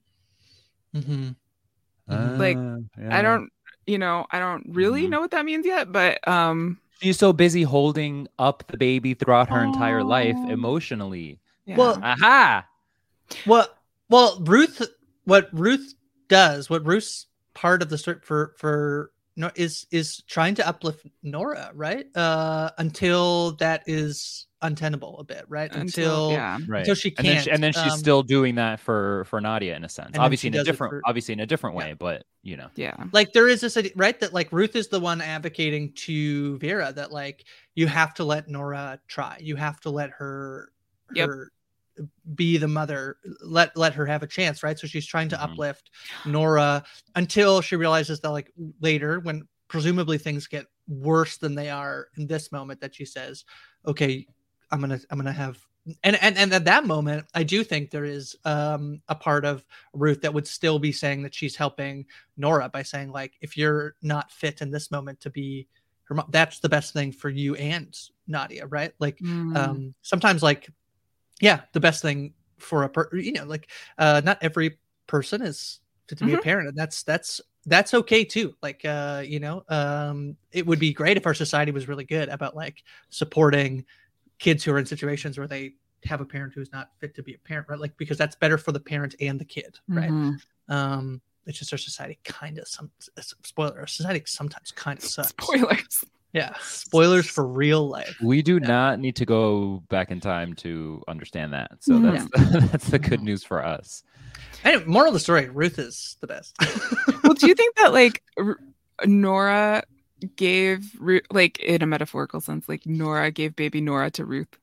Mm-hmm. Like, Uh, I yeah. don't, you know, I don't really Mhm. know what that means yet, but um, She's so busy holding up the baby throughout her entire life Oh. emotionally. yeah. Well, Aha! Well, well, Ruth, what Ruth does, what Ruth's part of the story for for no is is trying to uplift Nora, right? Uh, until that is untenable a bit, right? until, Until yeah, Right. until she and then can't. she, and then she's um, still doing that for for Nadia in a sense, And then obviously she in a does it different for- obviously in a different Yeah. way, but you know. yeah, like there is this idea, right, that like Ruth is the one advocating to Vera that like you have to let Nora try, you have to let her Yep. her be the mother, let let her have a chance, right? So she's trying to Mhm. uplift Nora until she realizes that like later, when presumably things get worse than they are in this moment, that she says, okay, i'm gonna i'm gonna have and and, and at that moment I do think there is um a part of Ruth that would still be saying that she's helping Nora by saying like, if you're not fit in this moment to be her mom, that's the best thing for you and Nadia, right? Like Mm. um sometimes like yeah, the best thing for a per you know, like uh not every person is fit to be Mhm. a parent, and that's that's that's okay too. Like uh, you know, um it would be great if our society was really good about like supporting kids who are in situations where they have a parent who's not fit to be a parent, right? Like because that's better for the parent and the kid, right? Mhm. Um it's just our society kind of some spoiler our society sometimes kind of sucks. Spoilers. Yeah, spoilers for real life. We do Yeah. not need to go back in time to understand that. So Mhm. that's that's the good news for us. Anyway, moral of the story: Ruth is the best. Well, do you think that like R- Nora gave Ruth, like in a metaphorical sense, like Nora gave baby Nora to Ruth?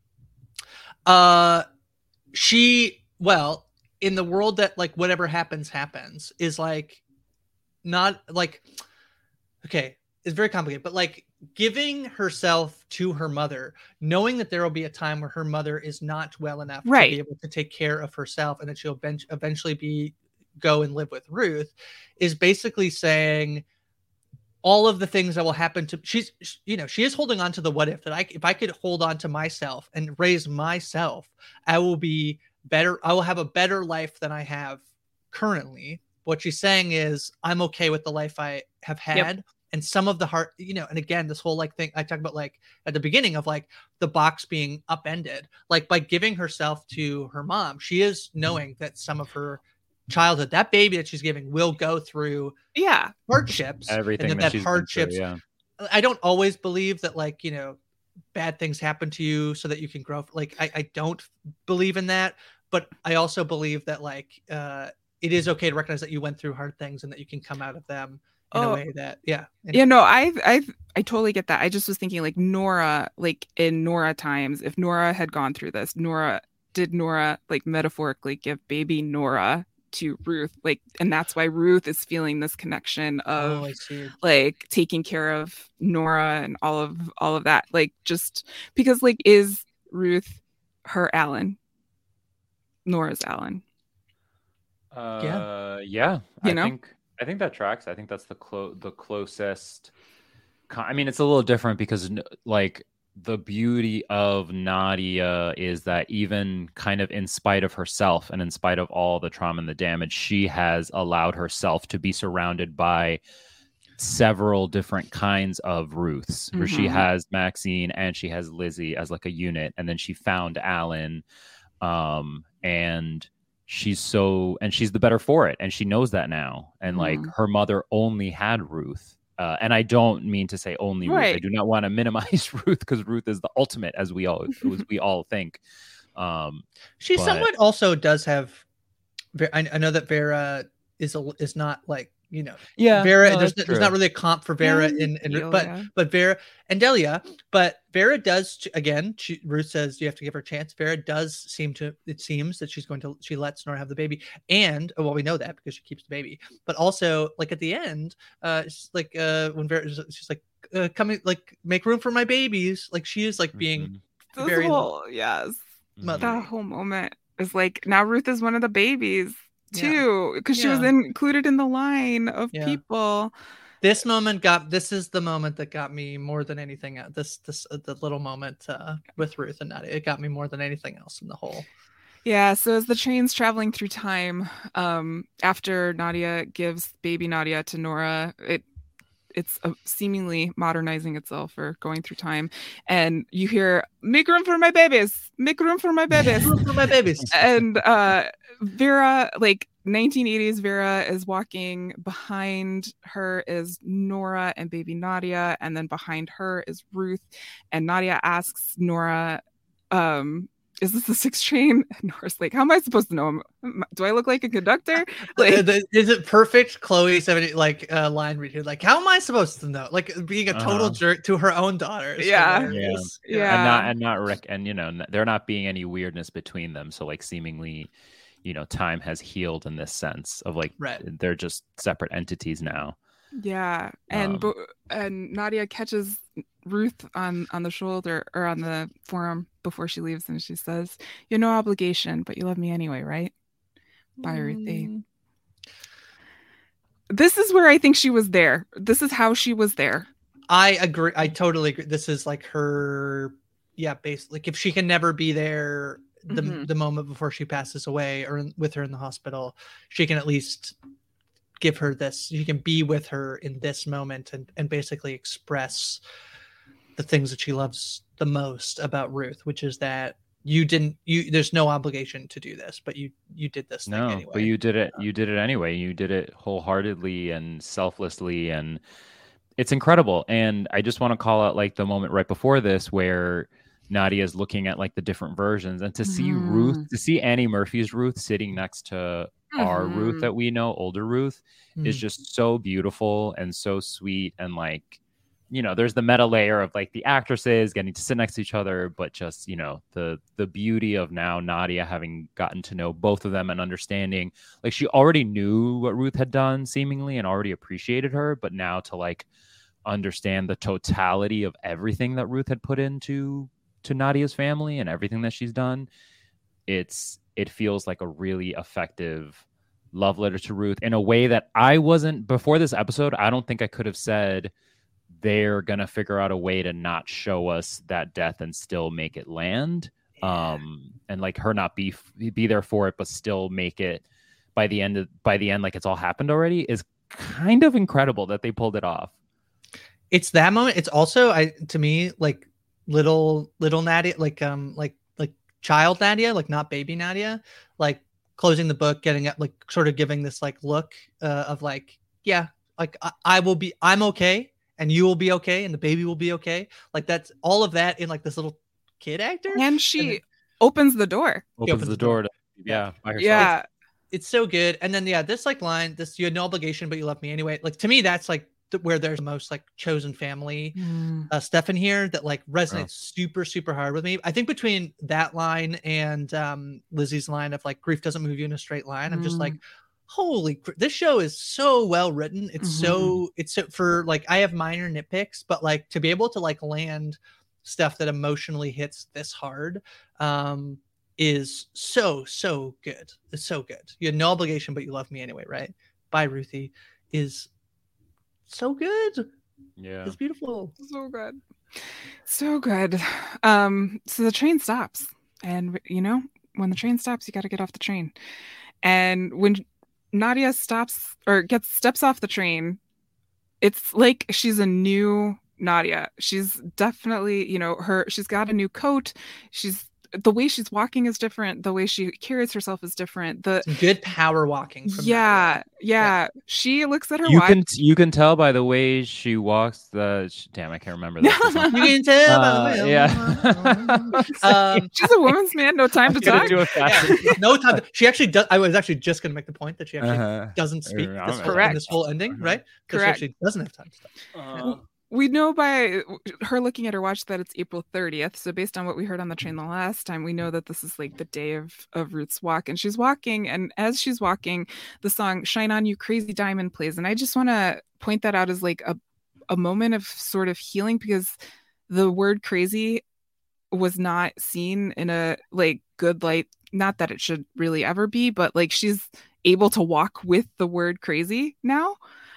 uh, she well in the world that like whatever happens happens is like not like okay. It's very complicated, but like giving herself to her mother, knowing that there will be a time where her mother is not well enough Right. to be able to take care of herself, and that she'll ben- eventually be go and live with Ruth, is basically saying all of the things that will happen to she's you know she is holding on to the what if that I if I could hold on to myself and raise myself, I will be better. I will have a better life than I have currently. What she's saying is I'm okay with the life I have had. Yep. And some of the heart, you know, and again, this whole like thing I talked about, like at the beginning of like the box being upended, like by giving herself to her mom, she is knowing that some of her childhood, that baby that she's giving, will go through Yeah. hardships. Everything and that, that, she's that been through, hardships. yeah. I don't always believe that, like, you know, bad things happen to you so that you can grow. Like, I, I don't believe in that, but I also believe that, like, uh, it is okay to recognize that you went through hard things and that you can come out of them in Oh. a way that, yeah. Yeah, no, I I I totally get that. I just was thinking like Nora, like in Nora times, if Nora had gone through this, Nora did Nora like metaphorically give baby Nora to Ruth, like, and that's why Ruth is feeling this connection of Oh, I see. like taking care of Nora and all of all of that, like just because like is Ruth her Alan? Nora's Alan. Uh, yeah, You I know? think I think that tracks. I think that's the clo- the closest. co- I mean, it's a little different because n- like the beauty of Nadia is that even kind of in spite of herself and in spite of all the trauma and the damage, she has allowed herself to be surrounded by several different kinds of Ruths, where she Mhm. has Maxine and she has Lizzie as like a unit, and then she found Alan, um, and she's so and she's the better for it, and she knows that now, and like Mhm. her mother only had Ruth. Uh, and I don't mean to say only Ruth. I Right. do not want to minimize Ruth, because Ruth is the ultimate, as we all as we all think. Um, She but- somewhat also does have. Ve- I, I know that Vera is a, is not like, you know, yeah, Vera. no, there's that's there's not true. really a comp for Vera And in, in Delia. but but Vera and Delia. But Vera does ch- again. She, Ruth says you have to give her a chance. Vera does seem to. It seems that she's going to. She lets Nora have the baby, and well, we know that because she keeps the baby. But also, like at the end, uh, it's like uh, when Vera, she's like, uh, coming, like make room for my babies. Like she is like being Mhm. This very whole, yes. motherly. That whole moment is like now Ruth is one of the babies Yeah. too, because she was Yeah. in, included in the line of Yeah. people. This moment got. This is the moment that got me more than anything else. This this uh, the little moment uh, with Ruth and Nadia. It got me more than anything else in the whole. Yeah, so as the train's traveling through time, um, after Nadia gives baby Nadia to Nora, it it's uh, seemingly modernizing itself or going through time, and you hear "Make room for my babies! Make room for my babies!" Room for my babies. And uh, Vera, like nineteen eighties, Vera is walking. Behind her is Nora and baby Nadia, and then behind her is Ruth. And Nadia asks Nora, um, "Is this the six train?" And Nora's like, "How am I supposed to know? Do I look like a conductor?" Like, Uh, the- is it perfect Chloe seventy like uh, line read here? Like, how am I supposed to know? Like being a total Uh-huh. jerk to her own daughter. is Yeah. hilarious. Yeah. and not and not Rick, and you know, n- there not being any weirdness between them. So like seemingly, you know, time has healed in this sense of like Right. they're just separate entities now. yeah, and Um, bo- and Nadia catches Ruth on on the shoulder or on the forearm before she leaves, and she says, "You have no obligation, but you love me anyway, right?" Bye, Ruthie. Mm, This is where I think she was there. This is how she was there. I agree. I totally agree. This is like her, yeah, basically, like if she can never be there the Mm-hmm. the moment before she passes away or in, with her in the hospital, she can at least give her this. You can be with her in this moment and, and basically express the things that she loves the most about Ruth, which is that you didn't, you, there's no obligation to do this, but you, you did this No, thing anyway. but you did it. You did it anyway. You did it wholeheartedly and selflessly, and it's incredible. And I just want to call out like the moment right before this where Nadia is looking at like the different versions, and to see Mhm. Ruth, to see Annie Murphy's Ruth sitting next to our Ruth Mhm. that we know, older Ruth, is Mm. just so beautiful and so sweet. And like, you know, there's the meta layer of like the actresses getting to sit next to each other, but just, you know, the the beauty of now Nadia having gotten to know both of them and understanding, like she already knew what Ruth had done seemingly and already appreciated her, but now to like understand the totality of everything that Ruth had put into to Nadia's family and everything that she's done, it's it feels like a really effective love letter to Ruth in a way that I wasn't before this episode. I don't think I could have said they're gonna figure out a way to not show us that death and still make it land, um and like her not be be there for it but still make it by the end of by the end like it's all happened already, is kind of incredible that they pulled it off. It's that moment. It's also, I, to me, like little, little Nadia, like, um, like, like child Nadia, like not baby Nadia, like closing the book, getting at like sort of giving this like look uh, of like, yeah, like I, I will be, I'm okay. And you will be okay. And the baby will be okay. Like that's all of that in like this little kid actor. And she And then- opens the door. Opens, opens the, the door, door. to yeah, by herself. Yeah. It's so good. And then, yeah, this like line, this, you had no obligation, but you love me anyway. Like to me, that's like th- where there's the most like chosen family Mm. uh, stuff in here that like resonates Oh. super, super hard with me. I think between that line and um, Lizzie's line of like grief doesn't move you in a straight line, I'm just like, holy cr- this show is so well written. It's Mhm. so it's so for like I have minor nitpicks, but like to be able to like land stuff that emotionally hits this hard um is so so good. It's so good. You had no obligation, but you love me anyway, right? Bye, Ruthie is so good. Yeah. It's beautiful. So good. So good. Um, so the train stops. And you know, when the train stops, you gotta get off the train. And when Nadia stops or gets steps off the train, it's like she's a new Nadia. She's definitely, you know, her she's got a new coat. She's the way she's walking is different. The way she carries herself is different. The Some good power walking from yeah, Nadia. yeah, She looks at her You watch. can you can tell by the way she walks. The damn, I can't remember that. You can tell by Uh, the way- yeah. um, She's a woman's man, no time to I'm gonna talk. do a fast. yeah, no time. She actually does. I was actually just going to make the point that she actually Uh-huh. doesn't speak Uh, this whole, Correct. in this whole ending, Uh-huh. right? 'Cause Correct. She actually doesn't have time to talk. Uh, We know by her looking at her watch that it's April thirtieth. So based on what we heard on the train the last time, we know that this is like the day of, of Ruth's walk. And she's walking. And as she's walking, the song Shine On You Crazy Diamond plays. And I just want to point that out as like a, a moment of sort of healing, because the word crazy was not seen in a like good light. Not that it should really ever be, but like she's able to walk with the word crazy now.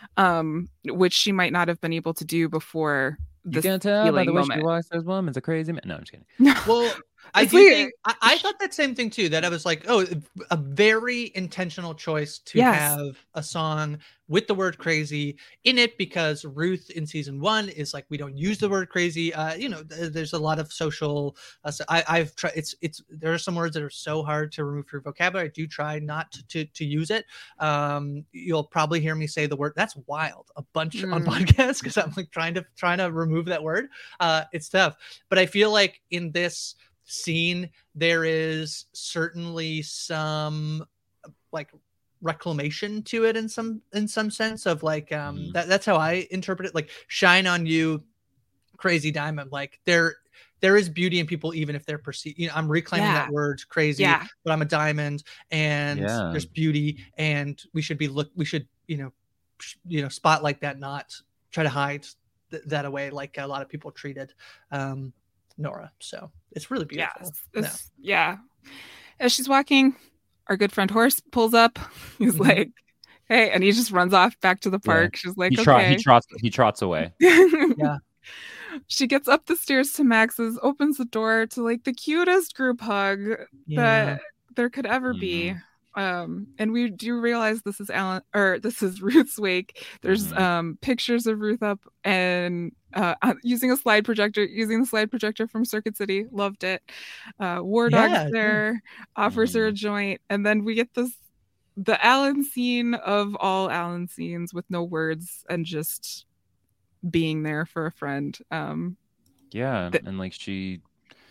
Um, which she might not have been able to do before you this can tell by healing the way moment. she walks. This woman's a crazy man. No, I'm just kidding. Well, I It's do like- think I, I thought that same thing too. That I was like, oh, a very intentional choice to Yes. have a song with the word crazy in it, because Ruth in season one is like, we don't use the word crazy. Uh, you know, th- there's a lot of social. Uh, so I, I've tried. It's it's there are some words that are so hard to remove from your vocabulary. I do try not to to, to use it. Um, you'll probably hear me say the word "that's wild" a bunch on Mm. podcasts because I'm like trying to trying to remove that word. Uh, it's tough, but I feel like in this scene there is certainly some like reclamation to it in some in some sense of like um Mhm. that, that's how I interpret it, like shine on you crazy diamond, like there there is beauty in people even if they're perceived, you know, I'm reclaiming Yeah. that word crazy, Yeah. but I'm a diamond and Yeah. there's beauty and we should be look we should you know sh- you know spotlight that, not try to hide th- that away like a lot of people treated um Nora. So it's really beautiful. Yes. It's- yeah. As she's walking, our good friend Horse pulls up. He's Mhm. like, hey, and he just runs off back to the park. Yeah. She's like, he, okay. Trot, he trots he trots away. Yeah. She gets up the stairs to Max's, opens the door to like the cutest group hug yeah. that there could ever mm-hmm. be. Um, and we do realize this is Alan or this is Ruth's wake. There's mm-hmm. um pictures of Ruth up and uh using a slide projector, using the slide projector from Circuit City. Loved it. Uh, War Dog's yeah, there, yeah. offers mm-hmm. her a joint, and then we get this the Alan scene of all Alan scenes with no words and just being there for a friend. Um, yeah, th- and like she,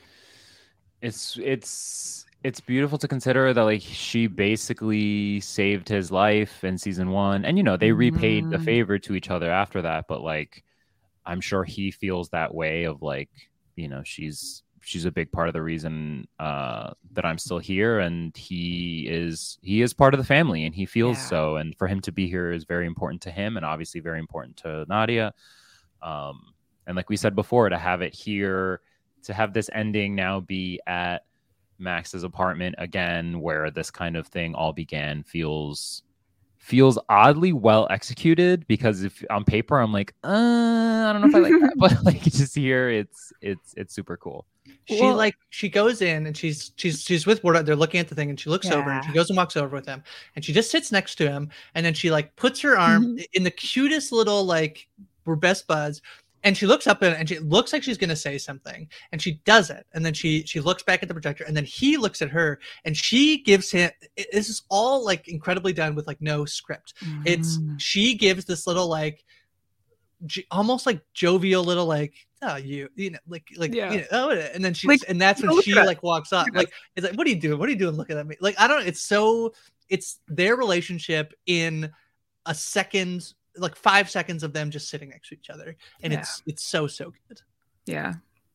it's it's. It's beautiful to consider that like she basically saved his life in season one, and you know they repaid mm. the favor to each other after that. But like, I'm sure he feels that way of like, you know, she's she's a big part of the reason uh, that I'm still here, and he is he is part of the family, and he feels yeah. so. And for him to be here is very important to him, and obviously very important to Nadia. Um, and like we said before, to have it here, to have this ending now be at Max's apartment again, where this kind of thing all began, feels feels oddly well executed. Because if on paper I'm like, uh, I don't know if I like that, but like just here, it's it's it's super cool. She well, like she goes in and she's she's she's with Ward. They're looking at the thing, and she looks yeah. over and she goes and walks over with him, and she just sits next to him, and then she like puts her arm mm-hmm. in the cutest little like we're best buds. And she looks up and she looks like she's going to say something, and she doesn't. And then she she looks back at the projector, and then he looks at her, and she gives him. This is all like incredibly done with like no script. Mm. It's she gives this little like, j- almost like jovial little like, oh you you know like like yeah. you know, oh, and then she like, and that's when she like walks up. Like it's like, what are you doing? What are you doing? Looking at me? Like I don't. It's so it's their relationship in a second. Like five seconds of them just sitting next to each other, and yeah. it's it's so so good. Yeah.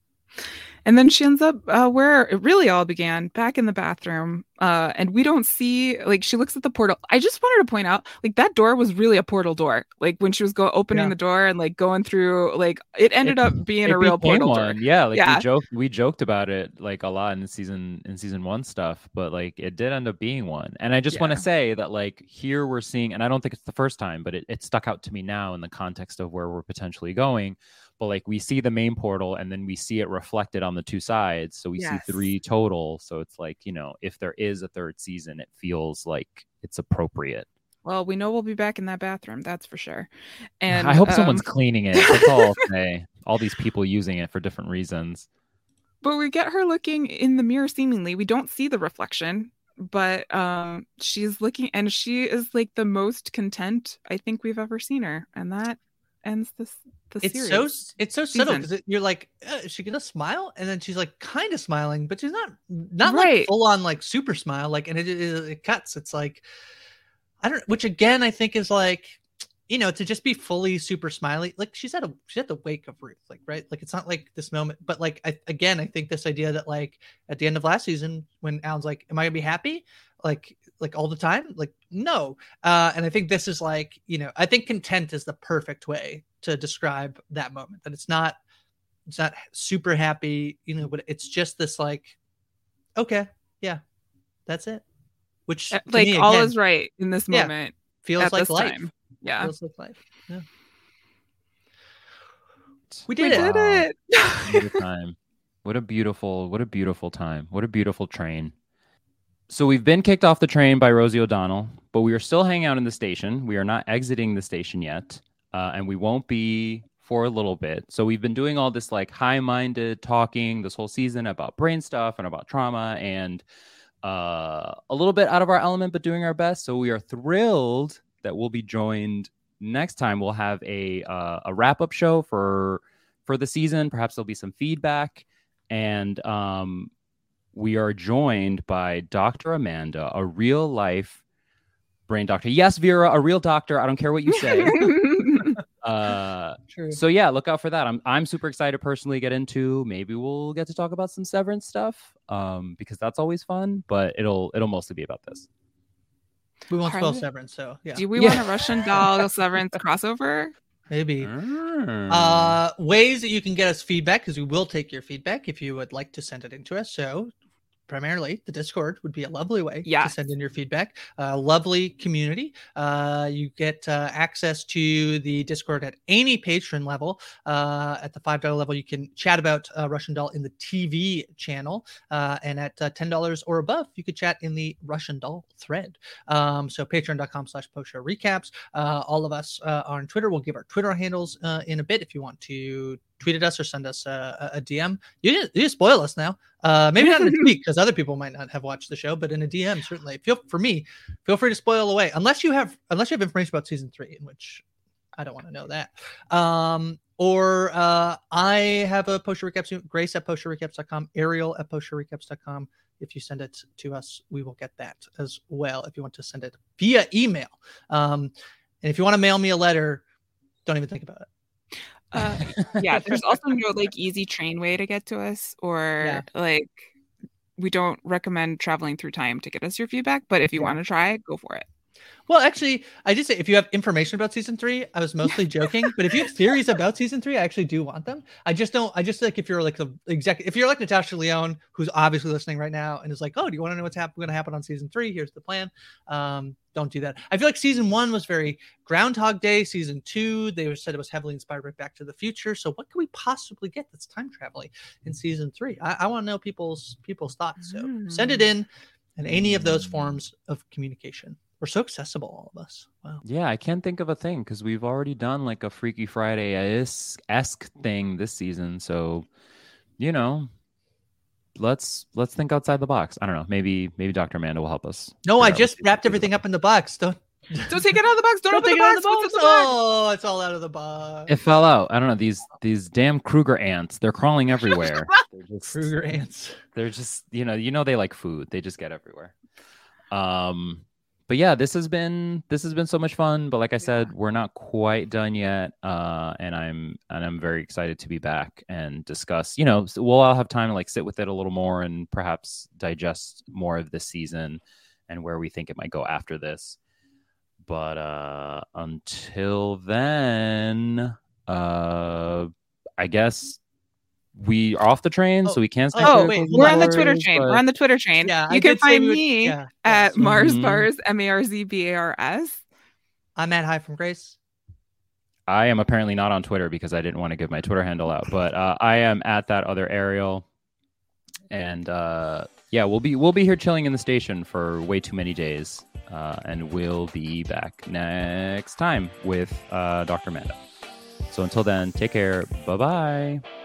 And then she ends up uh, where it really all began, back in the bathroom. Uh, and we don't see, like, she looks at the portal. I just wanted to point out, like, that door was really a portal door. Like, when she was go opening yeah. the door and, like, going through, like, it ended it, up being a real portal one. door. Yeah, like, yeah. we joked we joked about it, like, a lot in season in season one stuff. But, like, it did end up being one. And I just yeah. want to say that, like, here we're seeing, and I don't think it's the first time, but it, it stuck out to me now in the context of where we're potentially going. But like we see the main portal, and then we see it reflected on the two sides. So we yes. see three total. So it's like, you know, if there is a third season, it feels like it's appropriate. Well, we know we'll be back in that bathroom. That's for sure. And I hope um... someone's cleaning it. That's all I'll say. All these people using it for different reasons. But we get her looking in the mirror, seemingly. We don't see the reflection, but um, she's looking, and she is like the most content I think we've ever seen her. And that ends this the it's series. so it's so subtle because it, you're like, uh, is she gonna smile? And then she's like kind of smiling, but she's not not right. like full on like super smile. Like, and it, it it cuts. It's like I don't, which again I think is like, you know, to just be fully super smiley. Like she's at a she's at the wake of Ruth, like right, like it's not like this moment, but like I, again I think this idea that like at the end of last season when Alan's like, am I gonna be happy? Like like all the time? Like no. Uh, and I think this is like, you know, I think content is the perfect way to describe that moment. That it's not it's not super happy, you know, but it's just this like, okay, yeah, that's it. Which like me, all again, is right in this moment. Yeah, feels like life. Time. Yeah. Feels like life. Yeah. We did we it. Did it. What a time. What a beautiful, what a beautiful time. What a beautiful train. So we've been kicked off the train by Rosie O'Donnell, but we are still hanging out in the station. We are not exiting the station yet, uh, and we won't be for a little bit. So we've been doing all this like high-minded talking this whole season about brain stuff and about trauma, and uh, a little bit out of our element, but doing our best. So we are thrilled that we'll be joined next time. We'll have a uh, a wrap-up show for for the season. Perhaps there'll be some feedback, and um. we are joined by Doctor Amanda, a real life brain doctor. Yes, Vera, a real doctor. I don't care what you say. uh, True. So yeah, look out for that. I'm I'm super excited to personally get into. Maybe we'll get to talk about some Severance stuff, um, because that's always fun. But it'll it'll mostly be about this. We won't spell Severance, so yeah. Do we yeah. want a Russian doll Severance crossover? Maybe. Mm. Uh, ways that you can get us feedback, because we will take your feedback if you would like to send it in to us. So primarily the Discord would be a lovely way Yes. to send in your feedback. Uh, lovely community. Uh, you get uh, access to the Discord at any patron level. Uh, at the five dollars level, you can chat about uh, Russian Doll in the T V channel. Uh, and at uh, ten dollars or above, you could chat in the Russian Doll thread. Um, so patreon.com slash post-show recaps. Uh, all of us uh, are on Twitter. We'll give our Twitter handles uh, in a bit if you want to tweet at us or send us a, a D M. You didn't, you didn't spoil us now. Uh, maybe not in a tweet because other people might not have watched the show, but in a D M, certainly. Feel for me, feel free to spoil away unless you have unless you have information about season three, in which I don't want to know that. Um, or uh, I have a post show recaps. Grace at post show recaps dot com, Ariel at post show recaps dot com. If you send it to us, we will get that as well. If you want to send it via email, um, and if you want to mail me a letter, don't even think about it. Uh, yeah, there's also no like easy train way to get to us, or Yeah. like we don't recommend traveling through time to get us your feedback. But if you Yeah. want to try, go for it. Well, actually, I did say if you have information about season three, I was mostly joking. But if you have theories about season three, I actually do want them. I just don't. I just like if you're like the exec, if you're like Natasha Leone, who's obviously listening right now and is like, oh, do you want to know what's hap- going to happen on season three? Here's the plan. Um, don't do that. I feel like season one was very Groundhog Day. Season two, they said it was heavily inspired by Back to the Future. So what can we possibly get that's time traveling in season three? I, I want to know people's people's thoughts. So Mm. send it in, in any of those forms of communication. We're so accessible, all of us. Wow. Yeah, I can't think of a thing because we've already done like a Freaky Friday-esque thing this season. So, you know, let's let's think outside the box. I don't know. Maybe maybe Doctor Amanda will help us. No, I figure out just what wrapped season everything three is up in the box. Don't Don't take it out of the box. Don't, don't open take the it out of box. the What's box. in the box? Oh, it's all out of the box. It fell out. I don't know. These these damn Kruger ants. They're crawling everywhere. They're just, Kruger ants. they're just you know you know they like food. They just get everywhere. Um, but yeah, this has been this has been so much fun. But like I said, we're not quite done yet. Uh, and I'm and I'm very excited to be back and discuss. You know, we'll all have time to like sit with it a little more and perhaps digest more of this season and where we think it might go after this. But uh, until then, uh, I guess we are off the train, Oh, so we can't. Say oh, critical wait, We're on the spoilers, Twitter train. but- We're on the Twitter train. Yeah, I you can did say find we would- me yeah, at yes. Mars Mhm. Bars, M A R Z B A R S. I'm Matt High from Grace. I am apparently not on Twitter because I didn't want to give my Twitter handle out, but uh, I am at that other Ariel, and uh, yeah, we'll be we'll be here chilling in the station for way too many days, uh, and we'll be back next time with uh, Doctor Amanda. So until then, take care. Bye bye.